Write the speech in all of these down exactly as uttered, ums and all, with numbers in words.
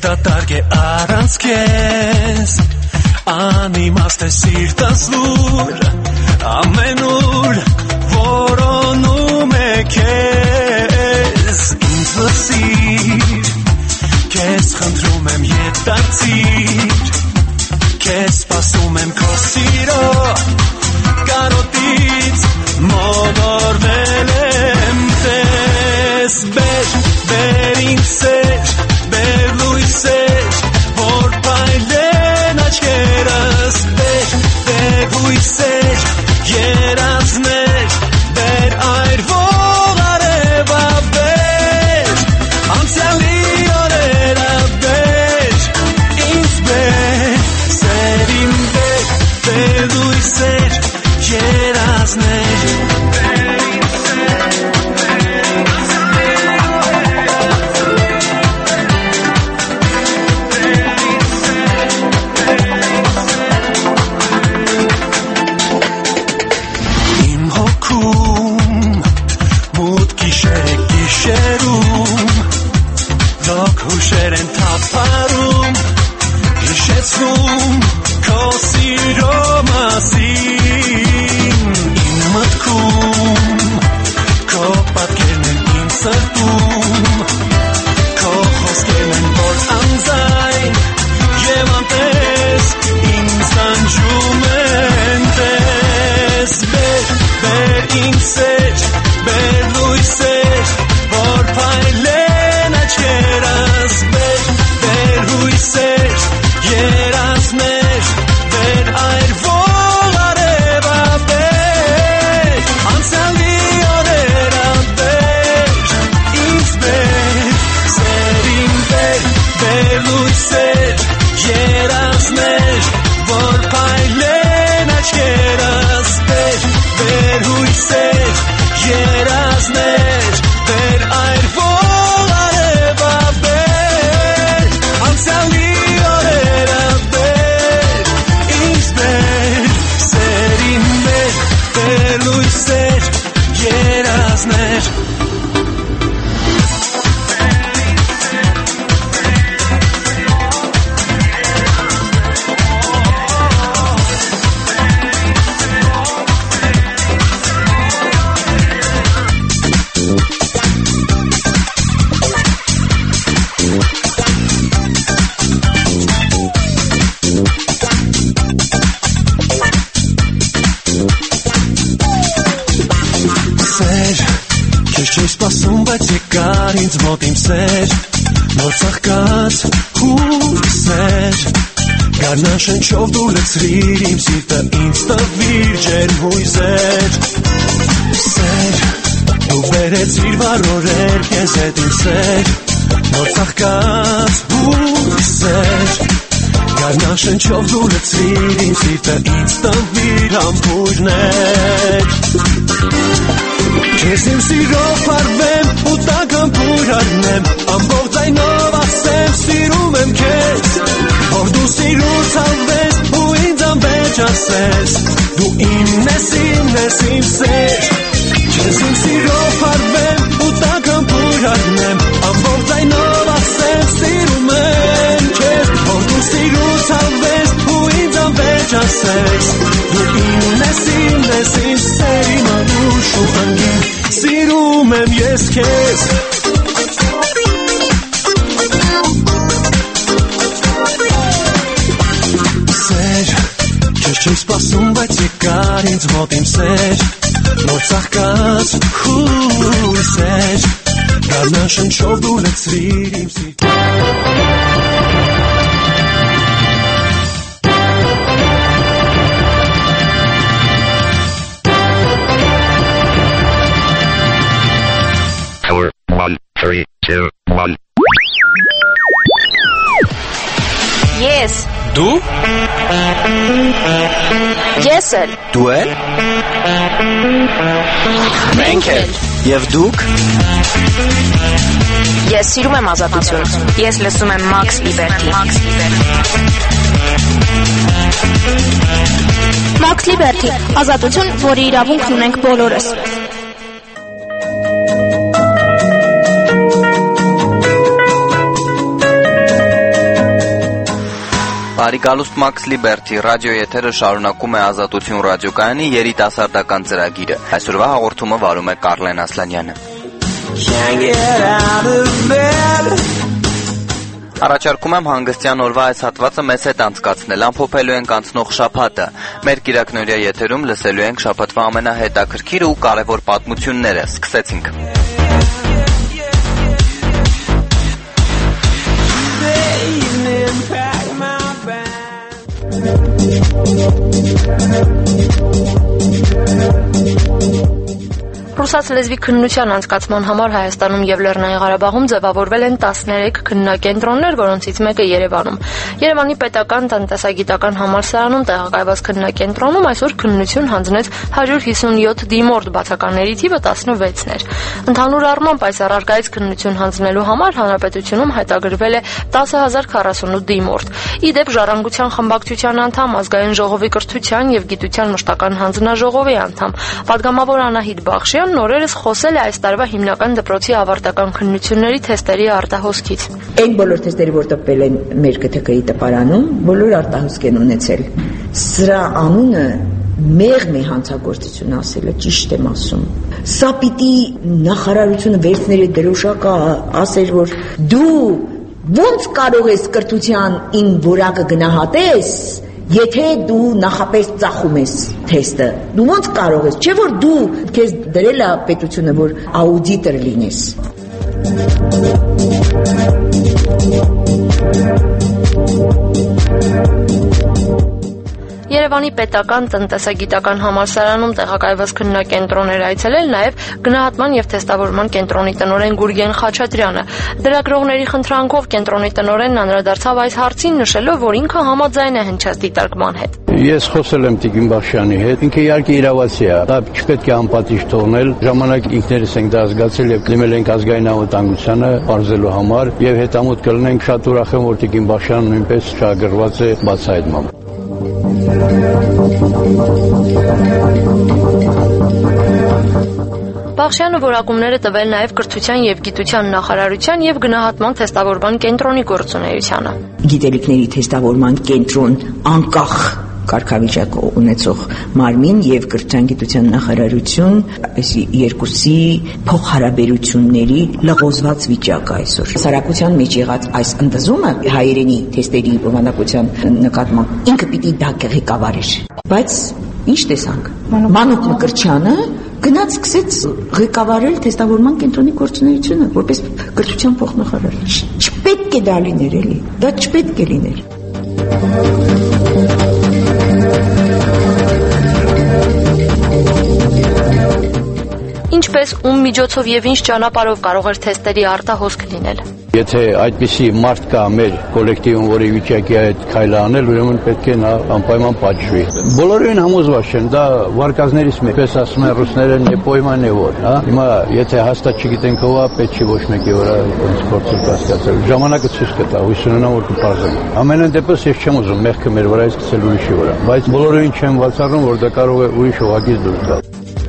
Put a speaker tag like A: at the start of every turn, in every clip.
A: դատարկ է առանց քեզ անիմաստ է սիրտս լուր ամենուր որոնում է քեզ ինձ լսիր քեզ խնդրում եմ ետ դարձիր քեզ սպասում եմ քո սիրո կարոտից մոլորվել եմ տես բեր բեր ինձ սեր բեր լույսեր որ պայլեն աչքերս բեր բեր հույսեր երազներ բեր այրվող արևա բեր անցյալի օրերը բեր ինձ բեր սերիմ բեր բեր լույսեր երազներ Հուշերեն թափարում հիշեցնում քո սիրո մասին իմ մտքում քո պատկերն են իմ սրտում քո խոսքերն են որ անձայն և անտես ինձ տանջում են տես բեր բեր ինձ սեր բեր լույսեր որ փայլեն աչքերս բեր բեր հույսեր երազներ բեր այրվող արևա բեր անցյալի օրերը բեր ինձ բեր սերին բեր բեր լույսեր երազներ որ փայլեն աչքերս բեր բեր հույսեր երազներ բեր այրվող արևա բեր անցյալի օրերը բեր ինձ բեր սերին բեր բեր լույսեր երազներ Սպասում, բայց եկար ինձ մոտ իմ սեր նոր ծաղկած հույսեր գարնան շնչով դու լցրիր իմ սիրտը ինձ տվիր ջերմ հույսեր սեր դու բերեցիր վառորել քեզ հետ իմ սեր նոր ծաղկած հույսեր գարնան շնչով դու լցրիր իմ սիրտը ինձ տվիր համբույրներ Քեզ իմ սիրով պարվեմ ու տագամբույր առնեմ ամբողջ ձայնով ասեմ սիրում եմ քեզ որ դու սիրուր ցանվես ու ինձ անվերջ ասես դու իմն ես իմն ես իմ սեր Քեզ իմ սիրով պարվեմ ու տագամբույր առնեմ ամբողջ ձայնով ասեմ սիրում եմ քեզ որ դու սիրուր ցանվես ու ինձ անվերջ ասես դու իմն ես իմն ես իմ սեր իմ անուշ ու անգին Սիրում եմ ես քեզ Սեր Քեզ չի սպասում բայց եկար ինձ մոտ իմ սեր Նոր ծաղկած հույսեր Գարնան շնչով դու լցրիր իմ սիրտ
B: Three, two, one.
C: Yes.
D: Դու?
C: Ես էլ։
D: Դու էլ? Մենք էլ։ Եվ դուք?
C: Ես սիրում եմ ազատություն։ Ես լսում եմ Max Liberty։
E: Max Liberty, ազատություն, որի իրավունքն ունենք բոլորս։
D: Արիգալուստ Մաքս Լիբերթի ռադիո եթերը շարունակում է Ազատություն ռադիոկայանի երիտասարդական ծրագիրը։ Այսօրվա հաղորդումը վարում է Կարլեն Ասլանյանը։ Առաջարկում եմ հանգստյան օրվա այս հատվածը մեզ հետ անցկացնել, ամփոփելու ենք անցնող շաբաթը։ Մեր կիրակնօրյա եթերում լսելու ենք շաբաթվա ամենահետաքրքիր ու կարևոր պատմությունները։ Սկսեցինք։
F: Ռուսաց լեզվի քննության անցկացման համար Հայաստանում եւ Լեռնային Ղարաբաղում ձևավորվել են տասներեք քննակենտրոններ, որոնցից մեկը Երևանում։ Երևանի պետական տնտեսագիտական համալսարանում տեղակայված քննակենտրոնում այսօր քննություն հանձնեց հարյուր հիսունյոթ դիմորդ, բացականների թիվը տասնվեցն էր։ Ընդհանուր առմամբ այս առարկայից քննություն հանձնելու համար հանրապետությունում հայտագրվել է տասը հազար քառասունութ դիմորդ։ Ի դեպ, Ժառանգության խմբակցության անդամ, Ազգային ժողովի կրթության եւ գիտության մշտական հանձնաժողովի անդամ, պատգամավոր Անահիտ Բախշյան նորերս խոսել է այս տարվա հիմնական դպրոցի ավարտական քննությունների թեստերի արտահոսքից։
G: Այն բոլոր թեստերը, որ տպվել են մեր Կ Թ Կ-ի տպարանում, բոլոր արտահոսք են ունեցել։ Սրա անունը մեղմ է հանցագործություն ասելը, ճիշտ եմ ասում։ Սա պիտի նախարարությունը վերցներ դրոշակը, ասեր, որ դու ոնց կարող ես կրթության ին որակը գնահատես, եթե դու նախապես ծախում ես թեստը, դու ոնց կարող ես, չէ որ դու քեզ դրել է պետությունը, որ աուդիտոր լինես։
F: Երևանի պետական տնտեսագիտական համալսարանում տեղակայված քննակենտրոններ այցելել նաև գնահատման եւ թեստավորման կենտրոնի տնօրեն Գուրգեն Խաչատրյանը։ Դրագրողների խնդրանքով կենտրոնի տնօրենն անդրադարձավ այս հարցին, նշելով, որ ինքը համաձայն է հնչած դիտարկման հետ։
H: Ես խոսել եմ Տիկին Բախշյանի հետ, ինքը իհարկե իրավացի է, դա չպետք է անպատիժ թողնել, ժամանակ ինքներս ենք դա զգացել եւ դիմել ենք ազգային անվտանգությանը բարձելու համար եւ հետամուտ կլինենք, շատ ուրախ եմ, որ Տիկին Բախշյանը նույնպես շահագրգռված է բացահայտմամբ։
F: Բախշյանը որակումները տվել նաև կրթության եւ գիտության նախարարության եւ գնահատման թեստավորման կենտրոնի գործունեությանը։
G: Գիտելիքների թեստավորման կենտրոն անկախ կարգավիճակ ունեցող մարմին եւ կրթության գիտության նախարարություն այս երկուսի փոխհարաբերությունների լղոզված վիճակ այսօր։ Հասարակության մեջ եղած այս ընդզումը հայերենի թեստերի բովանդակության նկատմամբ ինքը պիտի դա ղեկավարեր։ Բայց ինչ տեսանք։ Մանուկ Մկրտչյանը գնաց սկսեց ղեկավարել թեստավորման կենտրոնի գործունեությունը որպես կրթության փոխնախարար։ Չպետք է դա լիներ էլի։ Դա չպետք է լիներ։
F: Ինչպես, ում միջոցով եւ ինչ ճանապարհով կարող էր թեստերի արտահոսք լինել։
H: Եթե այդպիսի մարդ կա մեր կոլեկտիվում, որի վիճակի այդ քայլը անել, ուրեմն պետք է նա անպայման պատժվի։ Բոլորին համոզված չեն, դա վարկածներից մեկ, պես ասում են ռուսները, «Не пойманный вор», հա։ Հիմա եթե հաստատ չգիտենք ով է, պետք չի ոչ մեկի վրա գործը կասկածել։ Ժամանակը ցույց կտա, հույս ունենամ, որ կպարզենք։ Ամենայն դեպս ես չեմ ուզում մեղքը մեր վրայից գցել ուրիշի վրա, բայց բոլորին չեմ բացառում, որ դա կարող է ուրիշ օղակից դուրս գալ։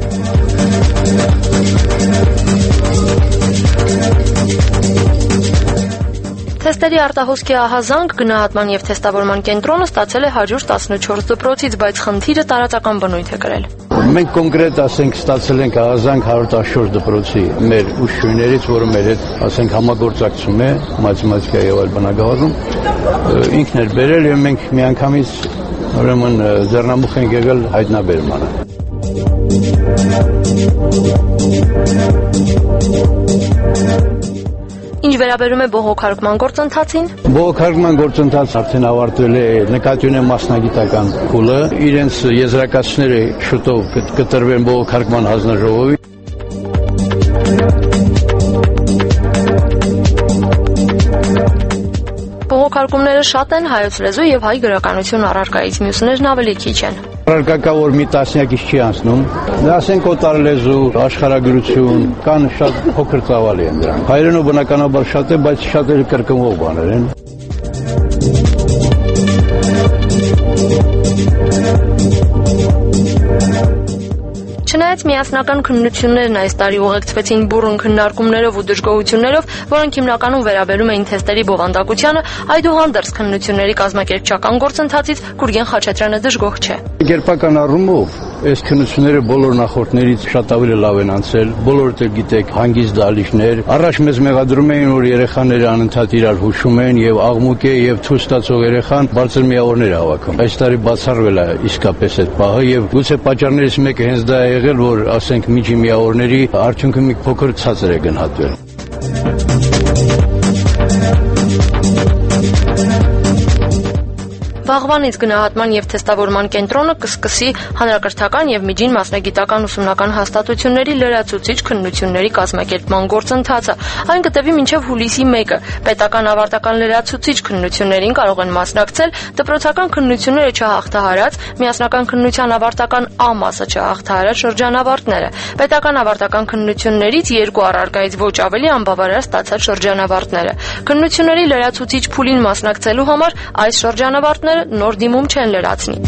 F: Թեստերի արտահոսքի ահազանգ գնահատման եւ թեստավորման կենտրոնը ստացել է հարյուր տասնչորս դպրոցից, բայց խնդիրը տարածական բնույթ է կրել։
H: Մենք կոնկրետ ասենք ստացել ենք ահազանգ հարյուր տասնչորս դպրոցի մեր ուսուցիչներից, որը մեր հետ ասենք համագործակցում է մաթեմատիկա եւ այլ բնագավառում, ինքն էր բերել եւ մենք միանգամից ուրեմն ձեռնամուխ ենք եղել հայտնաբերմանը։
F: Ինչ վերաբերում է բողոքարկման գործընթացին։
H: Բողոքարկման գործընթացը արդեն ավարտվել է, նկատի ունեմ մասնագիտական փուլը, իրենց եզրակացները շուտով կտրվեն բողոքարկման հանձնաժողովի։
F: Բողոքարկումները շատ են, հայոց լեզու եւ հայ գրականություն առարկայից, մյուսներն ավելի քիչ են։
H: Առարկա որ մի տասնյակից չի անցնում, ասենք օտար լեզու, աշխարհագրություն, կան շատ փոքր ծավալի են դրանք։ Հայերենով բնականաբար շատ է, բայց շատերը կրկնվող բաներ են։
F: Չնայած միասնական քննություններն այս տարի ուղեկցվեցին բուռն քննարկումներով ու դժգոհություններով, որոնք հիմնականում վերաբերում էին թեստերի բովանդակությանը, այդուհանդերձ քննությունների կազմակերպչական գործընթացից Գուրգեն Խաչատրյանը դժգոհ չէ։
H: Կերպական առումով այս քննությունները բոլոր նախորդներից շատ ավելի լավ են անցել, բոլորդ էլ գիտեք, հանգիստ դալիճներ։ Առաջ մեզ մեղադրում էին, որ երեխաները անընդհատ իրար հուշում են եւ աղմուկ է եւ ցույց ստացող երեխան բարձր միավորներ է հավաքում։ Այս տարի բացառվել է իսկապես այդ պահը եւ գուցե պատճառներից մեկը հենց դա է եղել, որ ասենք միջի միավորների արդյունքը մի փոքր ցածր է գնահատվել։
F: Վաղվանից գնահատման եւ թեստավորման կենտրոնը կսկսի հանրակրթական եւ միջին մասնագիտական ուսումնական հաստատությունների լրացուցիչ քննությունների կազմակերպման գործընթացը։ Այն կտևի մինչեւ հուլիսի մեկը։ Պետական ավարտական լրացուցիչ քննություններին կարող են մասնակցել դպրոցական քննությունները չհաղթահարած, միասնական քննության ավարտական A մասը չհաղթահարած շրջանավարտները։ Պետական ավարտական քննություններից երկու առարկայից ոչ ավելի անբավարար ստացած շրջանավարտները։ Քննությունների լրացուցիչ փուլին մասնակցելու համար այս շրջանավարտները նոր դիմում չեն լրացնի։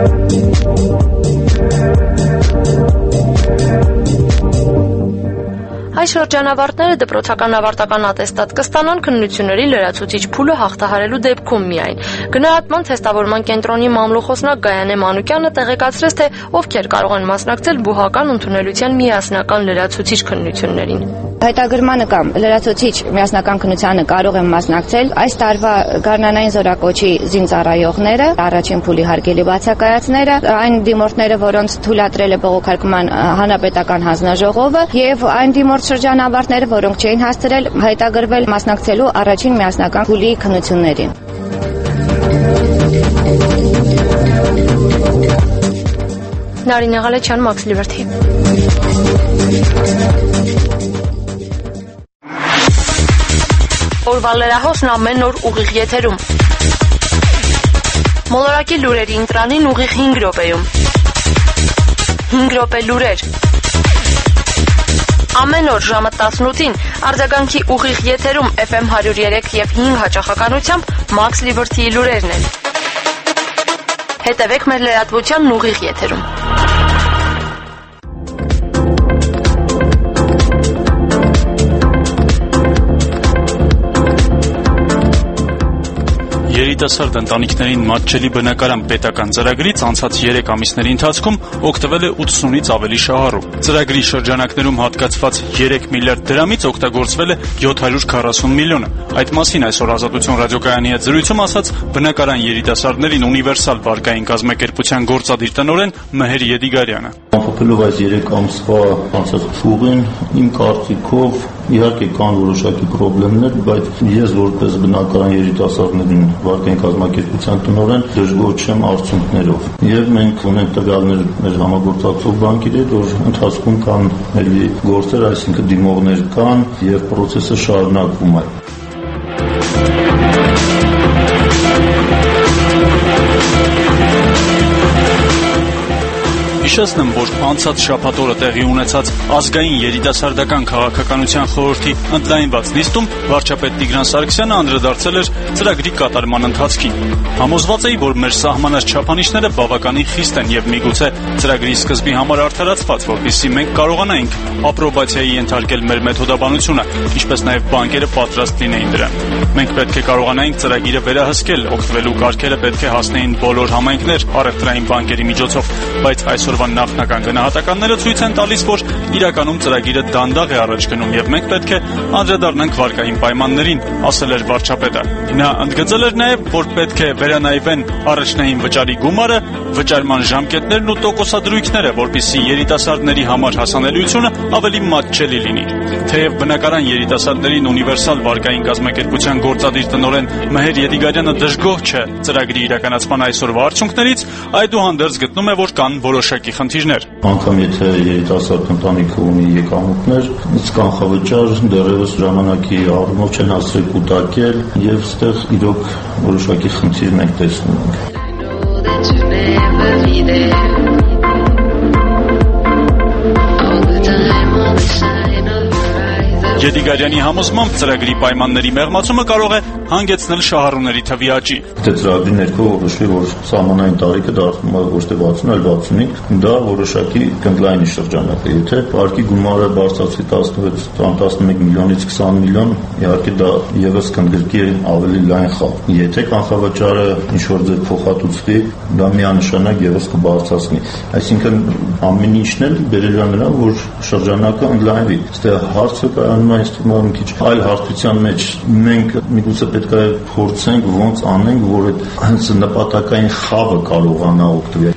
F: Այս շրջանավարտները դպրոցական ավարտական ատեստատ կստանան քննությունների լրացուցիչ փուլը հաղթահարելու դեպքում միայն։ Գնահատման թեստավորման կենտրոնի մամլոխոսնակ Գայանե Մանուկյանը տեղեկացրեց, թե ովքեր կարող են մասնակցել բուհական ընդունելության միասնական լրացուցիչ քննություններին։
I: Հայտագրմանը կամ լրացուցիչ միասնական քննությանը կարող են մասնակցել այս տարվա գարնանային զորակոչի զինծառայողները, առաջին փուլի հարգելի բացակայածները, այն դիմորդները, որոնց թույլատրել է բողոքարկման հանրապետական հանձնաժողովը, եւ այն դիմորդ շրջանավարտները, որոնք չէին հասցրել հայտագրվել մասնակցելու առաջին միասնական փուլի քննություններին։
F: Նարինե Ղալեչյան, Max Liberty։ Օրվա լրահոսն ամեն օր ուղիղ եթերում։ Մոլորակի լուրերի ընտրանին ուղիղ հինգ րոպեում։ հինգ րոպե լուրեր։ Ամեն օր ժամը տասնութին արձագանքի ուղիղ եթերում F M հարյուր երեք եւ հինգ հաճախականությամբ Max Liberty-ի լուրերն են։ Հետևեք մեր լրատվությանն ուղիղ եթերում։
J: Երիտասարդ ընտանիքներին մատչելի բնակարան պետական ծրագրից անցած երեք ամիսների ընթացքում օգտվել է ութսունից ավելի շահառու։ Ծրագրի շրջանակներում հատկացված երեք միլիարդ դրամից օգտագործվել է յոթ հարյուր քառասուն միլիոնը։ Այդ մասին այսօր Ազատություն ռադիոկայանի հետ զրույցում ասաց բնակարան երիտասարդներին ունիվերսալ վարկային կազմակերպության գործադիր տնօրեն Մհեր Եդիգարյանը։
K: Ամփոփելով այս երեք ամսվա անցած փուղին, իմ կարծիքով իհարկե կան որոշակի խնդիրներ, բայց ես որպես բնակարան երիտասարդներին վարկային կազմակերպության տնօրեն դժգոհ չեմ արդյունքներով։ Եվ մենք ունենք տվյալներ մեր համագործակցող բանկերի հետ, որ ընթացքում կան էլի գործեր, այսինքն դիմողներ կան եւ process-ը շարունակվում է։
J: Հիշեցնեմ, որ անցած շաբաթ օրը տեղի ունեցած ազգային երիտասարդական քաղաքականության խորհրդի ընդլայնված նիստում վարչապետ Տիգրան Սարգսյանը անդրադարձել էր ծրագրի կատարման ընթացքին։ Համոզված էի, որ մեր սահմանած չափանիշները բավականին խիստ են եւ միգուցե ծրագրի սկզբի համար արդարացված, որպեսզի մենք կարողանայինք ապրոբացիայի ենթարկել մեր մեթոդաբանությունը, ինչպես նաեւ բանկերը պատրաստ լինեին դրան։ Մենք պետք է կարողանայինք ծրագիրը վերահսկել, օգտվելու կարգերը պետք է հասնեին բոլոր համայնքներ առևտրային բանկերի միջոցով, բայց այսօրվա նախնական գնահատականները ցույց են տալիս, որ իրականում ծրագիրը դանդաղ է առաջ գնում եւ մենք պետք է անդրադառնանք վարկային պայմաններին, ասել էր վարչապետը։ Նա ընդգծել էր նաեւ, որ պետք է վերանայվեն առաջնային վճարի գումարը, վճարման ժամկետներն ու տոկոսադրույքները, որպեսզի երիտասարդների համար հասանելիությունը ավելի մատչելի լինի։ Թեև բնակարան երիտասարդներին ունիվերսալ վարկային կազմակերպության գործադիր տնօրեն Մհեր Եդիգարյանը դժգոհ չէ ծրագրի իրականացման այսօրվա արդյունքներից, այդուհանդերձ գտնում է, որ կան որոշակի խնդիրներ։
K: Անկամ եթե երիտասարդ ընտանիքը ունի եկամուտներ, իսկ կանխավճար դեռևս ժամանակի առումով չեն հասցրել կուտակել եւ այստեղ իրոք որոշակի խնդիր մենք տեսնում ենք։
J: Գեդիգարյանի համոզմամբ ծրագրի պայմանների մեղմացումը կարող է հանգեցնել շահառուների թվի աճի։
K: Դե ծրագրի ներքո որոշվի, որ սահմանային տարիքը դառնում է ոչ թե վաթսուն, այլ վաթսունհինգ, դա որոշակի կնդլայնի շրջանակ է։ Եթե парքի գումարը բարձրացվի տասնվեց տասնմեկ միլիոնից քսան միլիոն, իհարկե դա եւս կընդգրկի ավելի լայն խավ։ Եթե կանխավճարը ինչ-որ ձև փոխհատուցվի, դա միանշանակ եւս կբարձրացնի։ Այսինքն ամեն ինչն էլ բերելու է նրան, որ շրջանակը ընդլայնվի։ Այստեղ հարցը կայանում է ինձ թվում է մի քիչ այլ հարթության մեջ։ Մենք միգուցե պետք է փորձենք ոնց անենք, որ այդ հենց նպատակային խավը կարողանա օգտվել։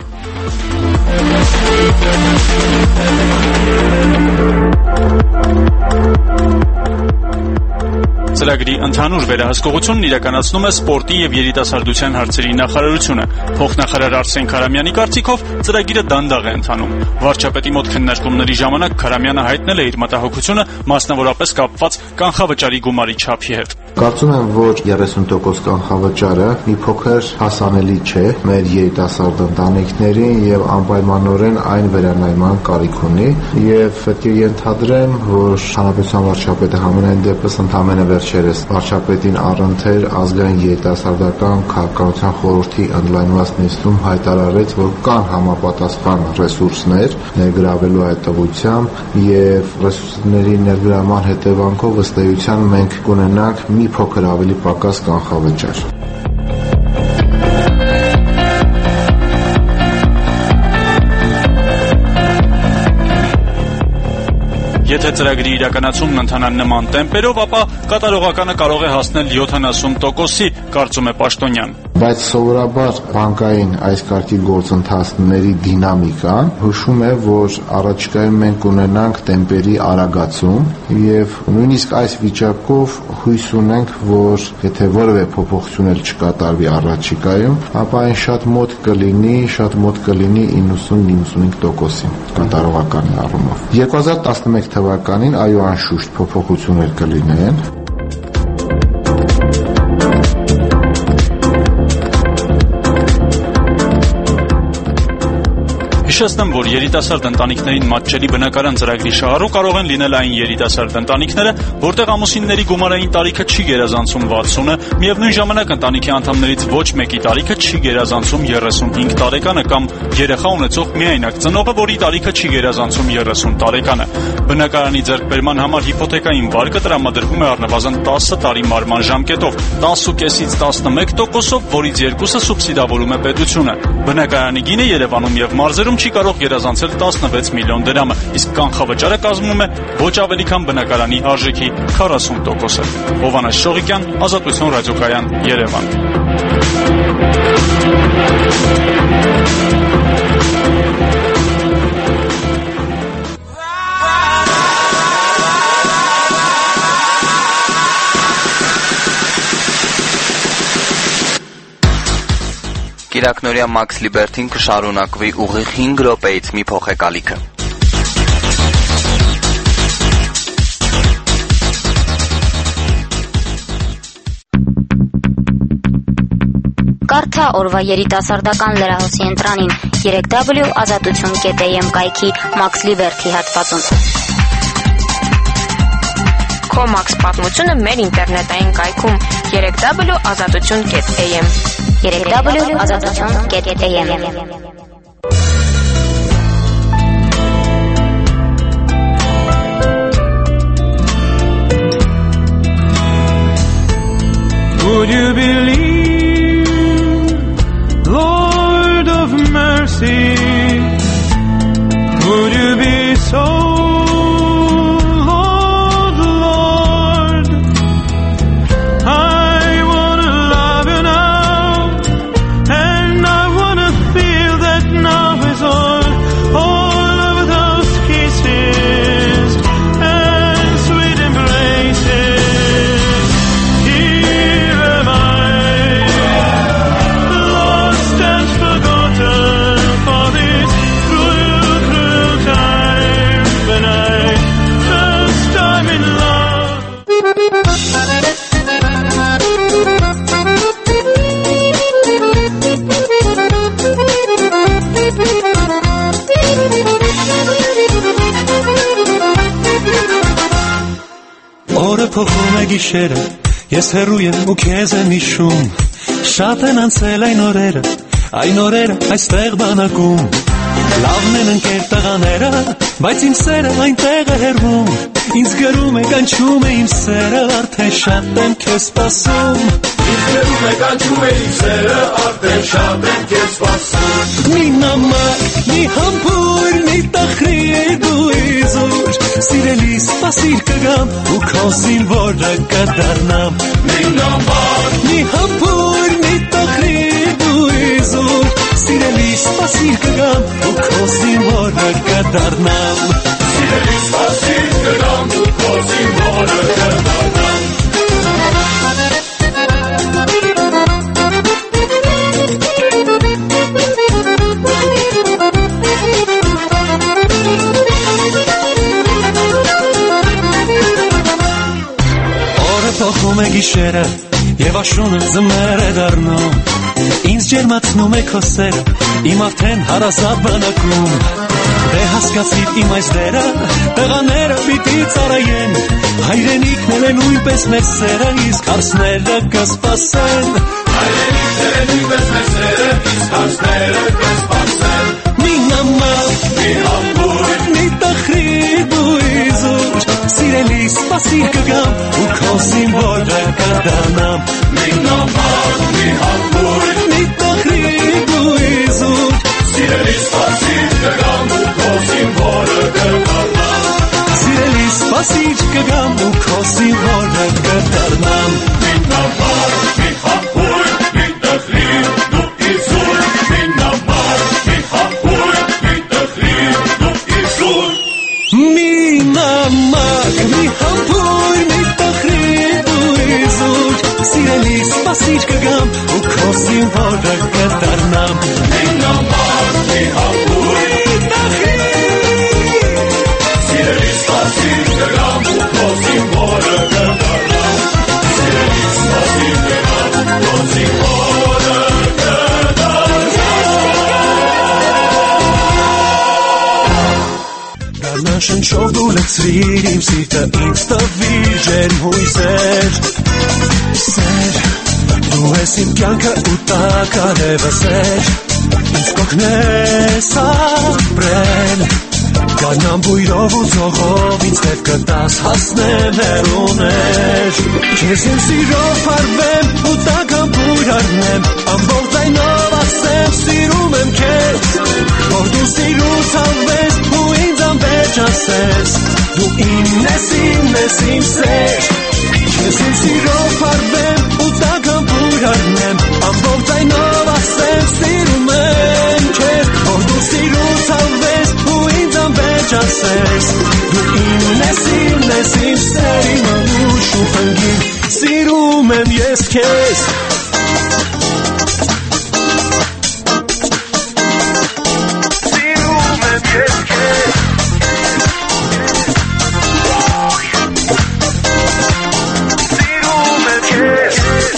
J: Ծրագրի ընդհանուր վերահսկողությունն իրականացնում է սպորտի եւ երիտասարդության հարցերի նախարարությունը։ Փոխնախարար Արսեն Քարամյանի կարծիքով ծրագիրը դանդաղ է ընթանում։ Վարչապետի մոտ քննարկումների ժամանակ Քարամյանը հայտնել է իր մտահոգությունը, մասնավորապես կապված կանխավճարի գումարի չափի հետ։
L: Կարծում եմ, որ երեսուն տոկոս կանխավճարը մի փոքր հասանելի չէ մեր երիտասարդ ընտանիքներին եւ անպայմանորեն այն վերանայման կարիք ունի եւ պետք է ենթադրեմ, որ հանրապետության վարչապետը համենայն դեպս ընդամենը վերջերս վարչապետին առընթեր ազգային երիտասարդական քաղաքականության խորհրդի ընդլայնված նիստում հայտարարեց, որ կան համապատասխան ռեսուրսներ ներգրավելու հետևությամբ եւ ռեսուրսների ներգրավման հետևանքով ըստ էության մենք կունենանք մի փոքր ավելի պակաս կանխավճար։
J: Եթե ծրագրի իրականացումն ընթանա նման տեմպերով, ապա կատարողականը կարող է հասնել յոթանասուն տոկոսի, կարծում է Պաշտոնյան։
L: Բայց սովորաբար բանկային այս կարգի գործընթացների դինամիկան հուշում է, որ առաջիկայում մենք կունենանք տեմպերի արագացում եւ նույնիսկ այս վիճակով հույս ունենք, որ եթե որևէ փոփոխություն էլ չկատարվի առաջիկայում, ապա այն շատ մոտ կլինի, շատ մոտ կլինի իննսուն իննսունհինգ տոկոսին կատարողական առումով։ երկու հազար տասնմեկ թվականին այո անշուշտ փոփոխություններ կլինեն։
J: Հիշեցնեմ, որ երիտասարդ ընտանիքներին մատչելի բնակարան ծրագրի շահառու կարող են լինել այն երիտասարդ ընտանիքները, որտեղ ամուսինների գումարային տարիքը չի գերազանցում վաթսունը, միևնույն ժամանակ ընտանիքի անդամներից ոչ մեկի տարիքը չի գերազանցում երեսունհինգ տարեկանը կամ երեխա ունեցող միայնակ ծնողը, որի տարիքը չի գերազանցում երեսուն տարեկանը։ Բնակարանի ձեռքբերման համար հիփոթեկային վարկը տրամադրվում է առնվազն տասը տարի մարման ժամկետով, տասնուկեսից տասնմեկ տոկոսով, որից երկուսը սուբսիդավորում է պետությունը։ Բնակարանի գինը Երևանում եւ մարզերում չի կարող գերազանցել տասնվեց միլիոն դրամը, իսկ կանխավճարը կազմում է ոչ ավելի քան բնակարանի արժեքի քառասուն տոկոսը։ Հովհաննես Շողիկյան, Ազատություն ռադիոկայան, Երևան։
D: Կիրակնորյա Max Liberty-ն կշարունակվի ուղիղ հինգ րոպեից մի փոխեկալիքը։
M: Կարդա օրվա երիտասարդական լրահոսի ընտրանին երեք w ազատություն կետ am կայքի Max Liberty հատվածում։
C: Քո Max պատմությունը մեր ինտերնետային կայքում երեք w ազատություն կետ am
M: երեք w ազատություն կետ am։
A: Would you believe, Lord of mercy, would you be so, Lord, Lord, I wanna love you now, and I wanna feel that now is all, all of those kisses and sweet embraces. Here am I, lost and forgotten for գիշերը ես հեռու եմ ու քեզ եմ հիշում շատ են անցել այն օրերը այն օրերը այստեղ բանակում լավն են ընկեր տղաները բայց իմ սերը այնտեղ է հեռվում ինձ գրում է կանչում է իմ սերը արդեն շատ եմ քեզ սպասում ինձ գրում է կանչում է իմ սերը արդեն շատ եմ քեզ սպասում մի նամակ մի համբույր մի տխրիր դու իզուր սիրելի սպասիր կգամ ու քո զինվորը կդառնամ մի նամակ մի համբույր մի տխրիր դու իզուր սիրելի սպասիր կգամ ու քո զինվորը կդառնամ սիրելի սպասիր կգամ ու քո զինվորը կդառնամ Փոխում է գիշերը եւ աշունը ձմեռ է դառնում ինձ ջերմացնում է քո սերը իմ արդեն հարազատ բանակում դե հասկացիր իմ այս դերը տղաները պիտի ծառայեն հայրենիքն էլ նույնպես մեր սերը իսկ հարսները կսպասեն հայրենիքն էլ նույնպես մեր սերը իսկ հարսները կսպասեն մի նամակ մի համբույր մի տխրի դու իզուր սիրելի սպասիր կգամ ու քո զինվորը կդառնամ մի նամակ մի համբույր մի տխրի դու իզուր սիրելի սպասիր կգամ ու քո զինվորը կդառնամ սիրելի սպասիր կգամ ու քո զինվորը կդառնամ մի նամակ մի համբույր մի տխրի դու իզուր մի նամակ մի համբույր մի տխրի դու իզուր մի նամակ մի համբույր մի տխրի դու իզուր սիրելի սպասիր կգամ ու քո զինվորը կդառնամ մի նամակ մի համբույր մի տխրի սիրելի սպասիր կգամ ու քո զինվորը կդառնամ սիրելի սպասիր կգամ ու քո զինվորը կդառնամ շնչով դու լցրիր իմ սիրտը ինձ տվիր ջերմ հույսեր սեր դու ես իմ կյանքը ու տակարևը սեր ինձ կօգնես ապրել գանամ բույրով ու ծողով ինձ հետ կտաս հասնեմ հեռուներ քեզ իմ սիրով փարվեմ ու տակամ բույր առնեմ ամբողջ այնով ասեմ սիրում եմ քեզ որ դու սիրուց հավես ու ինձ անվերջ ասես դու իմն ես իմն ես իմ սեր քեզ իմ սիրով փարվեմ ու տակամ բույր առնեմ ամբողջ այնով ասեմ սիրում եմ քեզ որ դու սիրուց հավես ու ինձ անվերջ ասես դու իմն ես իմն ես իմ սեր իմ անուշ ու խնգին սիրում եմ ես քեզ սիրում եմ ես քեզ սիրում եմ քեզ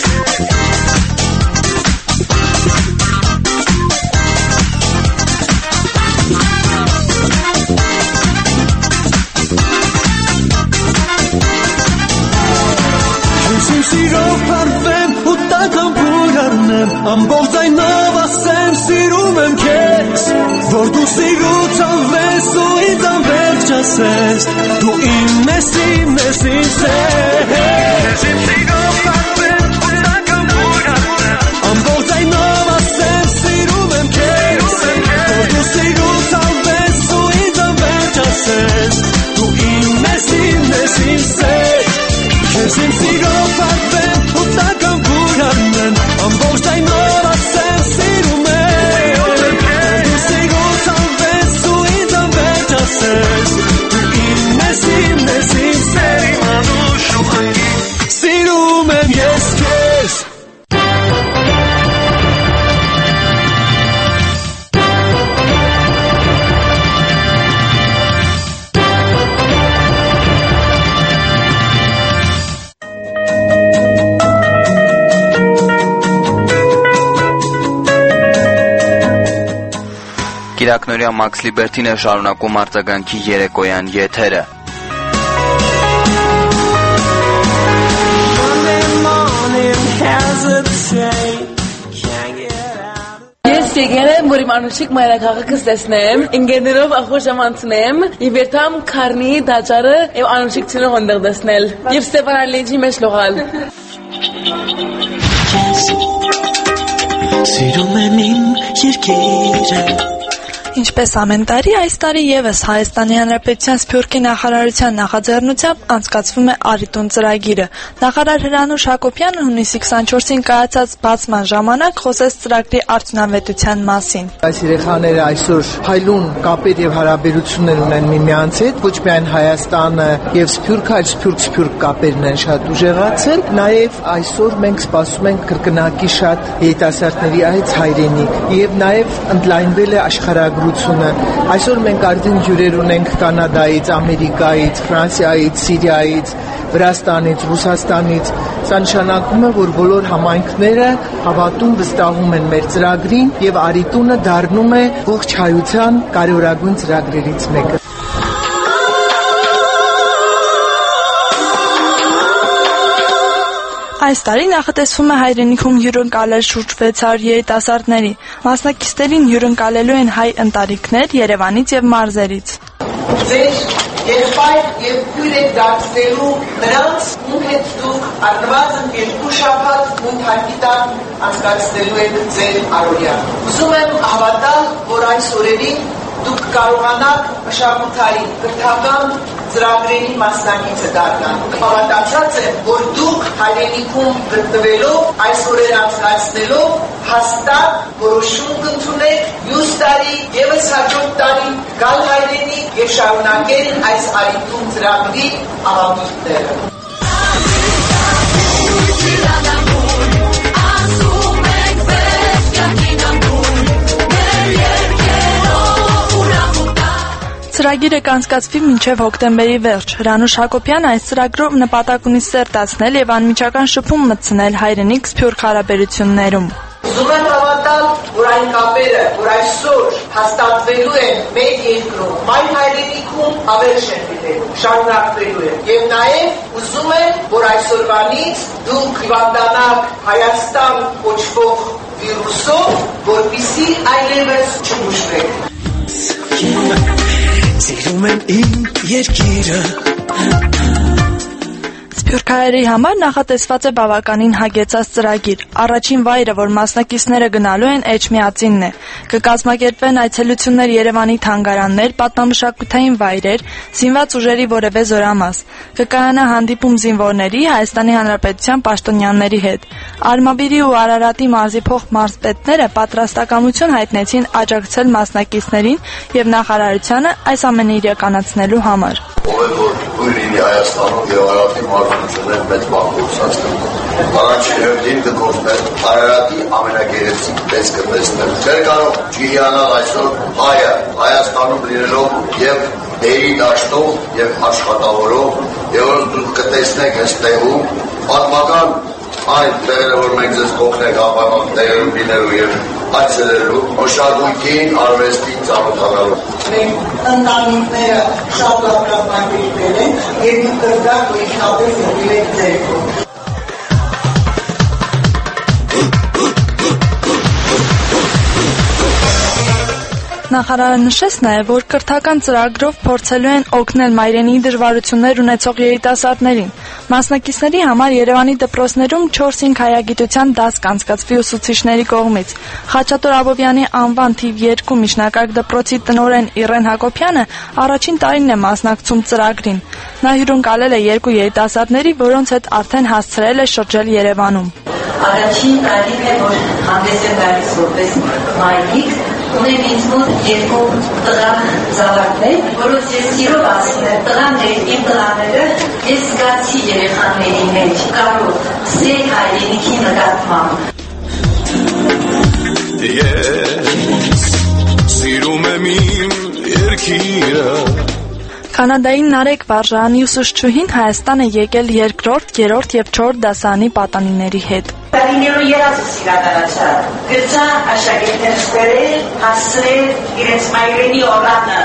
A: Սիրով փարվեմ ու տակամ բույր առնեմ ամբողջ այնով ասեմ սիրում եմ քեզ որ դու սիրուց հավես ու ինձ անվերջ ասես դու իմն ես իմն ես իմ սեր սիրով փարվեմ ու տակամ բույր առնեմ ամբողջ այնով ասեմ սիրում եմ քեզ որ դու սիրուց հավես ու ինձ անվերջ ասես դու իմն ես իմն ես իմ սեր քեզ իմ սիրով փարվեմ ու տակամ բույր առնեմ ամբողջ այնով ասեմ սիրում եմ դու սիրուց հավես ու ինձ անվերջ ասես դու իմն ես իմն ես իմ սեր իմ անուշ ու խնգին սիրում եմ ես քեզ
D: Կիրակնորյա Մաքս Լիբերթին է շարունակում արձագանքի երեկոյան եթերը։
N: եկել եմ, որ իմ անուշիկ մայրաքաղաքս տեսնեմ, ինգեներով ախոշամ անցնեմ, եւ երթամ քարնի դաճարը եւ անուշիկ ցնող ընդեղ տեսնել եւ Ստեփան Ալիջի մեջ լողալ։
A: Սիրում եմ իմ երկիրը։
O: Ինչպես ամեն տարի, այս տարի եւս Հայաստանի Հանրապետության Սփյուռքի նախարարության նախաձեռնությամբ անցկացվում է Արիտուն ծրագիրը։ Նախարար Հրանուշ Հակոբյանը հունիսի քսանչորսին կայացած բացման ժամանակ խոսեց ծրագրի արդյունավետության մասին։
P: Այս երեխաները այսօր փայլուն կապեր եւ հարաբերություններ ունեն միմյանց հետ, ոչ միայն Հայաստանը եւ Սփյուռքը, այլ Սփյուռք-Սփյուռք կապերն են շատ ուժեղացել։ Նաեւ այսօր մենք սպասում ենք կրկնակի շատ երիտասարդների այց հայրենիք եւ նաեւ ընդլայնվել է աշխարհագրությունը։ Այսօր մենք արդեն հյուրեր ունենք Կանադայից, Ամերիկայից, Ֆրանսիայից, Սիրիայից, Վրաստանից, Ռուսաստանից։ Սա նշանակում է, որ բոլոր համայնքները հավատում վստահում են մեր ծրագրին եւ Արիտունը դառնում է ողջ հայության կարևորագույն ծրագրերից մեկը։
O: Այս տարի նախատեսվում է հայրենիքում հյուրընկալել շուրջ վեց հարյուր երիտասարդների։ Մասնակիցներին հյուրընկալելու են հայ ընտանիքներ Երևանից եւ մարզերից։
P: Ձեր եղբայր եւ քույր եք դարձնելու նրանց, ում հետ դուք առնվազն երկու շաբաթ մունթարկի տակ անցկացնելու եք ձեր առօրյան։ Ուզում եմ հավատալ, որ այս օրերին դուք կարողանաք մշակութային, կրթական ծրագրերի մասնակիցը դառնալ։ Հավատացած եմ, որ դուք հայրենիքում գտնվելով, այս օրերը անցկացնելով, հաստատ որոշում կընդունեք մյուս տարի, ևս հաջորդ տարի գալ հայրենիք եւ շարունակել այս Արիտուն ծրագրի ավանդույթները։
O: Ծրագիրը կանցկացվի մինչև հոկտեմբերի վերջ։ Հրանուշ Հակոբյանը այս ծրագրով նպատակ ունի սերտացնել եւ անմիջական շփում մտցնել հայրենիք Սփյուռք հարաբերություններում։
P: Ուզում եմ հավատալ, որ այն կապերը, որ այսօր հաստատվելու են մեր երկրում, մայր հայրենիքում ավերժ են լինելու, շարունակվելու են։ Եվ նաև ուզում եմ, որ այսօրվանից դուք հիվանդանաք Հայաստան կոչվող վիրուսով, որպեսզի այլևս չբուժվեք։
A: Սիրում եմ իմ երկիրը։
O: Սփյուռքահայերի համար նախատեսված է բավականին հագեցած ծրագիր։ Առաջին վայրը, որ մասնակիցները գնալու են, Էջմիածինն է։ Կկազմակերպվեն այցելություններ Երևանի թանգարաններ, պատմամշակութային վայրեր, զինված ուժերի որևէ զորամաս։ Կկայանա հանդիպում զինվորների, Հայաստանի Հանրապետության պաշտոնյաների հետ։ Արմավիրի ու Արարատի մարզի փոխմարզպետները պատրաստակամություն հայտնեցին աջակցել մասնակիցներին եւ նախարարությանը այս ամենը իրականացնելու համար։
Q: Ուրինի Հայաստանում եւ Արարատի մարզություններ մեծ բաղկացած առաջին հերթին կգործներ Արարատի ամենագեղեցիկ տեսքը տեսնել։ Չէր կարող չհիանալ այսօր հայը Հայաստանում լինելով եւ դերի դաշտով եւ աշխատավորով եւ որ դուք կտեսնեք այս տեղում պատմական այն տեղերը, որ մենք ձեզ կօգնենք ապահովում տեղերում լինելու եւ այցելելու, մշակույթին, արվեստին ծանոթանալու։
P: Մենք ընտանիքները շատ լավ կազմակերպել ենք եւ դուք կզգաք, որ իշխապես եղեք ձերքով։
O: Նախարարը նշեց նաև, որ կրթական ծրագրով փորձելու են օգնել մայրենիի դժվարություններ ունեցող երիտասարդներին։ Մասնակիցների համար Երևանի դպրոցներում չորս-հինգ հայագիտության դաս կանցկացվի ուսուցիչների կողմից։ Խաչատուր Աբովյանի անվան թիվ երկու միջնակարգ դպրոցի տնօրեն Իռեն Հակոբյանը առաջին տարին է մասնակցում ծրագրին։ Նա հյուրընկալել է երկու երիտասարդների, որոնց հետ արդեն հասցրել է շրջել Երևանում։
R: Առաջին տարին է, որ հանդես եմ գալիս որպես մայրիկ, ունեմ ինձ մոտ երկու տղա զավակներ, որոնց ես սիրով ասում եմ, տղաներ, իմ տղաները, ես զգացի երեխաների մեջ կարող սեր հայրենիքի նկատմամբ։
A: Ես սիրում եմ իմ երկիրը։
O: Կանադայի Նարեկ Վարժանի ուսուցչուհին Հայաստան է եկել երկրորդ, երրորդ եւ չորրորդ դասարանի պատանիների հետ։
R: Տարիներու երազս իրականացավ։ Գծա աշակերտներ ստերել, հասցրել իրենց մայրենի օրանը։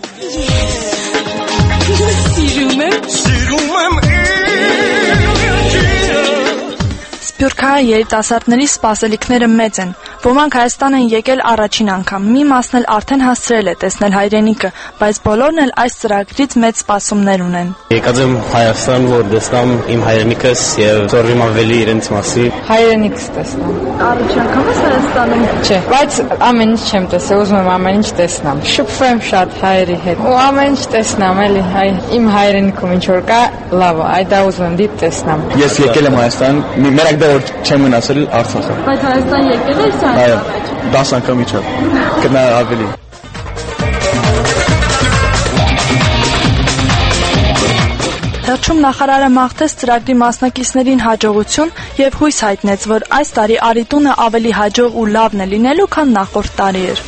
O: Սիրում եմ,
A: սիրում եմ
O: Սփյուռքահայ երիտասարդների սպասելիքները մեծ են։ Ոմանք Հայաստան են եկել առաջին անգամ, մի մասն էլ արդեն հասցրել է տեսնել հայրենիքը, բայց բոլորն էլ այս ծրագրից մեծ սպասումներ ունեն։
S: Եկած եմ Հայաստան, որ տեսնամ իմ հայրենիքս եւ ծորվիմ ավելի իրենց մասին։
T: Հայրենիքս տեսնամ։
O: Առաջին անգամ ես Հայաստանում։
T: Չէ, բայց ամեն ինչ չեմ տեսել, ուզում եմ ամեն ինչ տեսնամ։ Շփվեմ շատ հայերի հետ։ Ու ամեն ինչ տեսնամ, էլի հայ իմ հայրենիքում ինչ որ կա, լավ, այդ դա ուզում եմ դիպ տեսնամ։
S: Ես եկել եմ Հայաստան, մերակ դա որ չեմ մնացել Արցախը։
O: Բայց Հայաստան եկել ես
S: այո, դաս անգամ իջա։ Կնա ավելի։
O: Վերջում նախարարը մաղթեց ծրագրի մասնակիցներին հաջողություն եւ հույս հայտնեց, որ այս տարի Արիտունը ավելի հաջող ու լավն է լինելու, քան նախորդ տարի էր։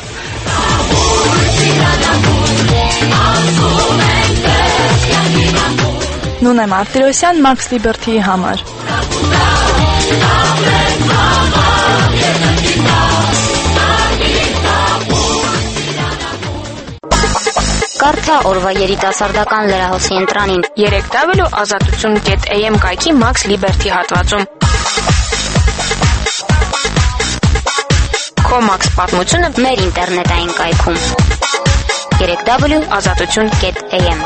O: Նունե Մարտիրոսյան, Max Liberty-ի համար։
M: Կարդա օրվա երիտասարդական լրահոսի ընտրանին
C: երեք w ազատություն կետ a m կայքի Max Liberty հատվածում։ Քո Max պատմությունը
M: մեր ինտերնետային կայքում երեք w ազատություն կետ a m։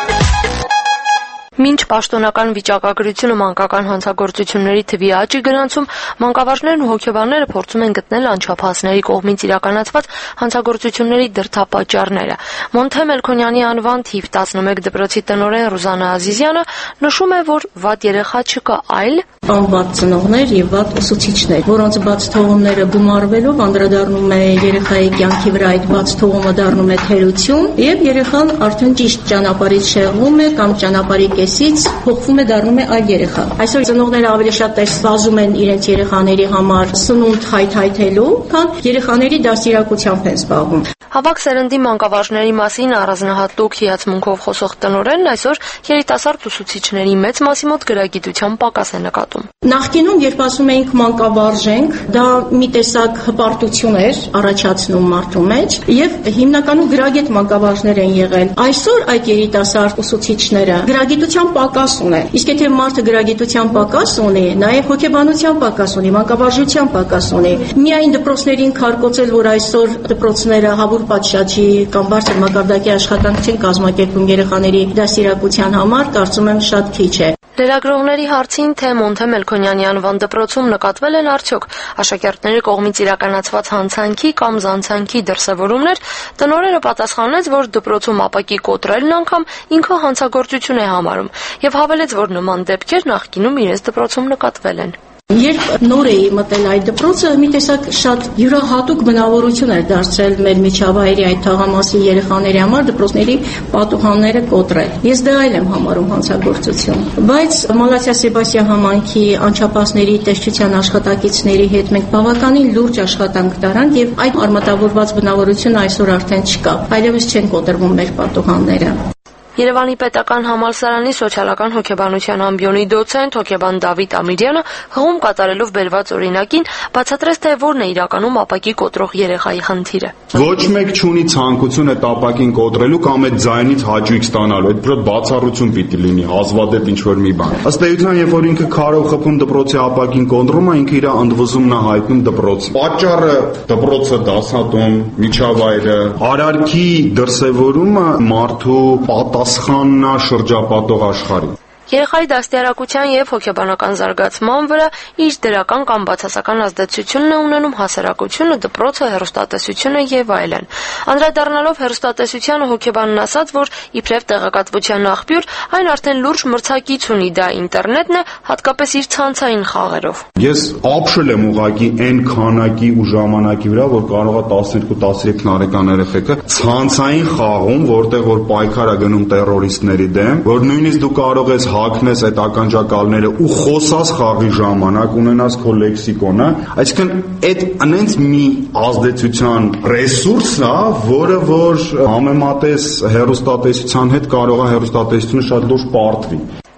F: Մինչ պաշտոնական վիճակագրությունը մանկական հանցագործությունների թվի աճի գնացում, մանկավարժներն ու հոգեբանները փորձում են գտնել անչափահասների կողմից իրականացված հանցագործությունների դրդապատճառները։ Մոնթե Մելքոնյանի անվան թիվ տասնմեկ դպրոցի տնօրեն Ռուզանա Ազիզյանը նշում է, որ վատ երեխա չկա, այլ
U: անվատ ծնողներ եւ վատ ուսուցիչներ, որոնց բաց թողումները գումարվելով անդրադառնում է երեխայի կյանքի վրա, այդ բաց թողումը դառնում է թերություն եւ երեխան արդեն ճիշտ ճանապարհից շեղվում է կամ ճանապարհի կեսից փոխվում է, դառնում է այլ երեխա։ Այսօր ծնողները ավելի շատ տեսվազում են իրենց երեխաների համար սնունդ հայթայթելու, քան երեխաների դաստիարակությամբ են զբաղվում։
F: Հավաք սերնդի մանկավարժների մասին առանձնահատուկ հիացմունքով խոսող տնօրենն այսօր երիտասարդ ուսուցիչների մեծ մասի մոտ գրագիտության պակաս է նկատում։
U: Նախկինում, երբ ասում էինք մանկավարժ ենք, դա մի տեսակ հպարտություն էր առաջացնում մարդու մեջ եւ հիմնականում գրագետ մանկավարժներ են եղել։ Այսօր այդ երիտասարդ ուսուցիչները գրագիտության պակաս ունեն։ Իսկ եթե մարդը գրագիտության պակաս ունի, նաեւ հոգեբանության պակաս ունի, մանկավարժության պակաս ունի, միայն դպրոցներին քարկոծել, որ այսօր դպրոցները հավուր պատշաճի կամ բարձր մակարդակի աշխատանք չեն կազմակերպում երեխաների դաստիարակության համար, կարծում եմ շատ քիչ է։
F: Լրագրողների հարցին, թե Մոնթե Մելքոնյանի անվան դպրոցում նկատվել են արդյոք աշակերտների կողմից իրականացված հանցանքի կամ զանցանքի դրսևորումներ, տնօրենը պատասխանեց, որ դպրոցում ապակի կոտրելն անգամ ինքը հանցագործություն է համարում եւ հավելեց, որ նման դեպքեր նախկինում իրենց դպրոցում նկատվել են։
U: Երբ նոր էի մտել այդ դպրոցը, մի տեսակ շատ յուրահատուկ բնավորություն էր դարձրել մեր միջավայրի այդ թաղամասի երեխաների համար դպրոցների պատուհանները կոտրել։ Ես դա այլ եմ համարում հանցագործություն։ Բայց Մալաթիա Սեբաստիան համայնքի անչափահասների տեսչության աշխատակիցների հետ մենք բավականին լուրջ աշխատանք տարանք եւ այդ արմատավորված բնավորությունը այսօր արդեն չկա։ Այլևս չեն կոտրվում մեր պատուհանները։
F: Երևանի պետական համալսարանի սոցիալական հոգեբանության ամբիոնի դոցենտ հոգեբան Դավիթ Ամիրյանը հղում կատարելով բերված օրինակին բացատրեց, թե որն է իրականում ապակի կոտրող երեխայի խնդիրը։
V: Ոչ մեկ չունի ցանկություն այդ ապակին կոտրելու կամ այդ ձայնից հաճույք ստանալու, այդ պրոտ բացառություն պիտի լինի, հազվադեպ ինչ-որ մի բան։ Ըստ էության, երբ որ ինքը քարով խփում դպրոցի ապակին կոտրում է, ինքը իր ընդվզումն է հայտնում դպրոցին։ Պատճառը դպրոցը, դասատուն, միջավայրը, արարքի դրսևորումը մարդու պատասխանն է շրջապատող աշխարհին։
F: Երեխայի դաստիարակության եւ հոգեբանական զարգացման վրա իր դրական կամ բացասական ազդեցությունն է ունենում հասարակությունը, դպրոցը, հեռուստատեսությունը եւ այլն։ Անդրադառնալով հեռուստատեսությանը հոգեբանն ասաց, որ իբրև տեղեկատվության աղբյուր, այն արդեն լուրջ մրցակից ունի, դա ինտերնետն է, հատկապես իր ցանցային խաղերով։
V: Ես ապշել եմ ուղակի այն քանակի ու ժամանակի վրա, որ կարող է տասներկու տասներեք տարեկան երեխեքը ցանցային խաղում, որտեղ որ պայքար է գնում terroristների դեմ, որ նույնիսկ դու կարող ես հագնես այդ ականջակալները ու խոսած խաղի ժամանակ ունենաս քո լեքսիկոնը, այսինքն այդ անենց մի ազդեցության ռեսուրս է, որը որ համեմատես հեռուստատեսության հետ կարող է հեռուստատեսությունը շատ լուրջ պարտվի։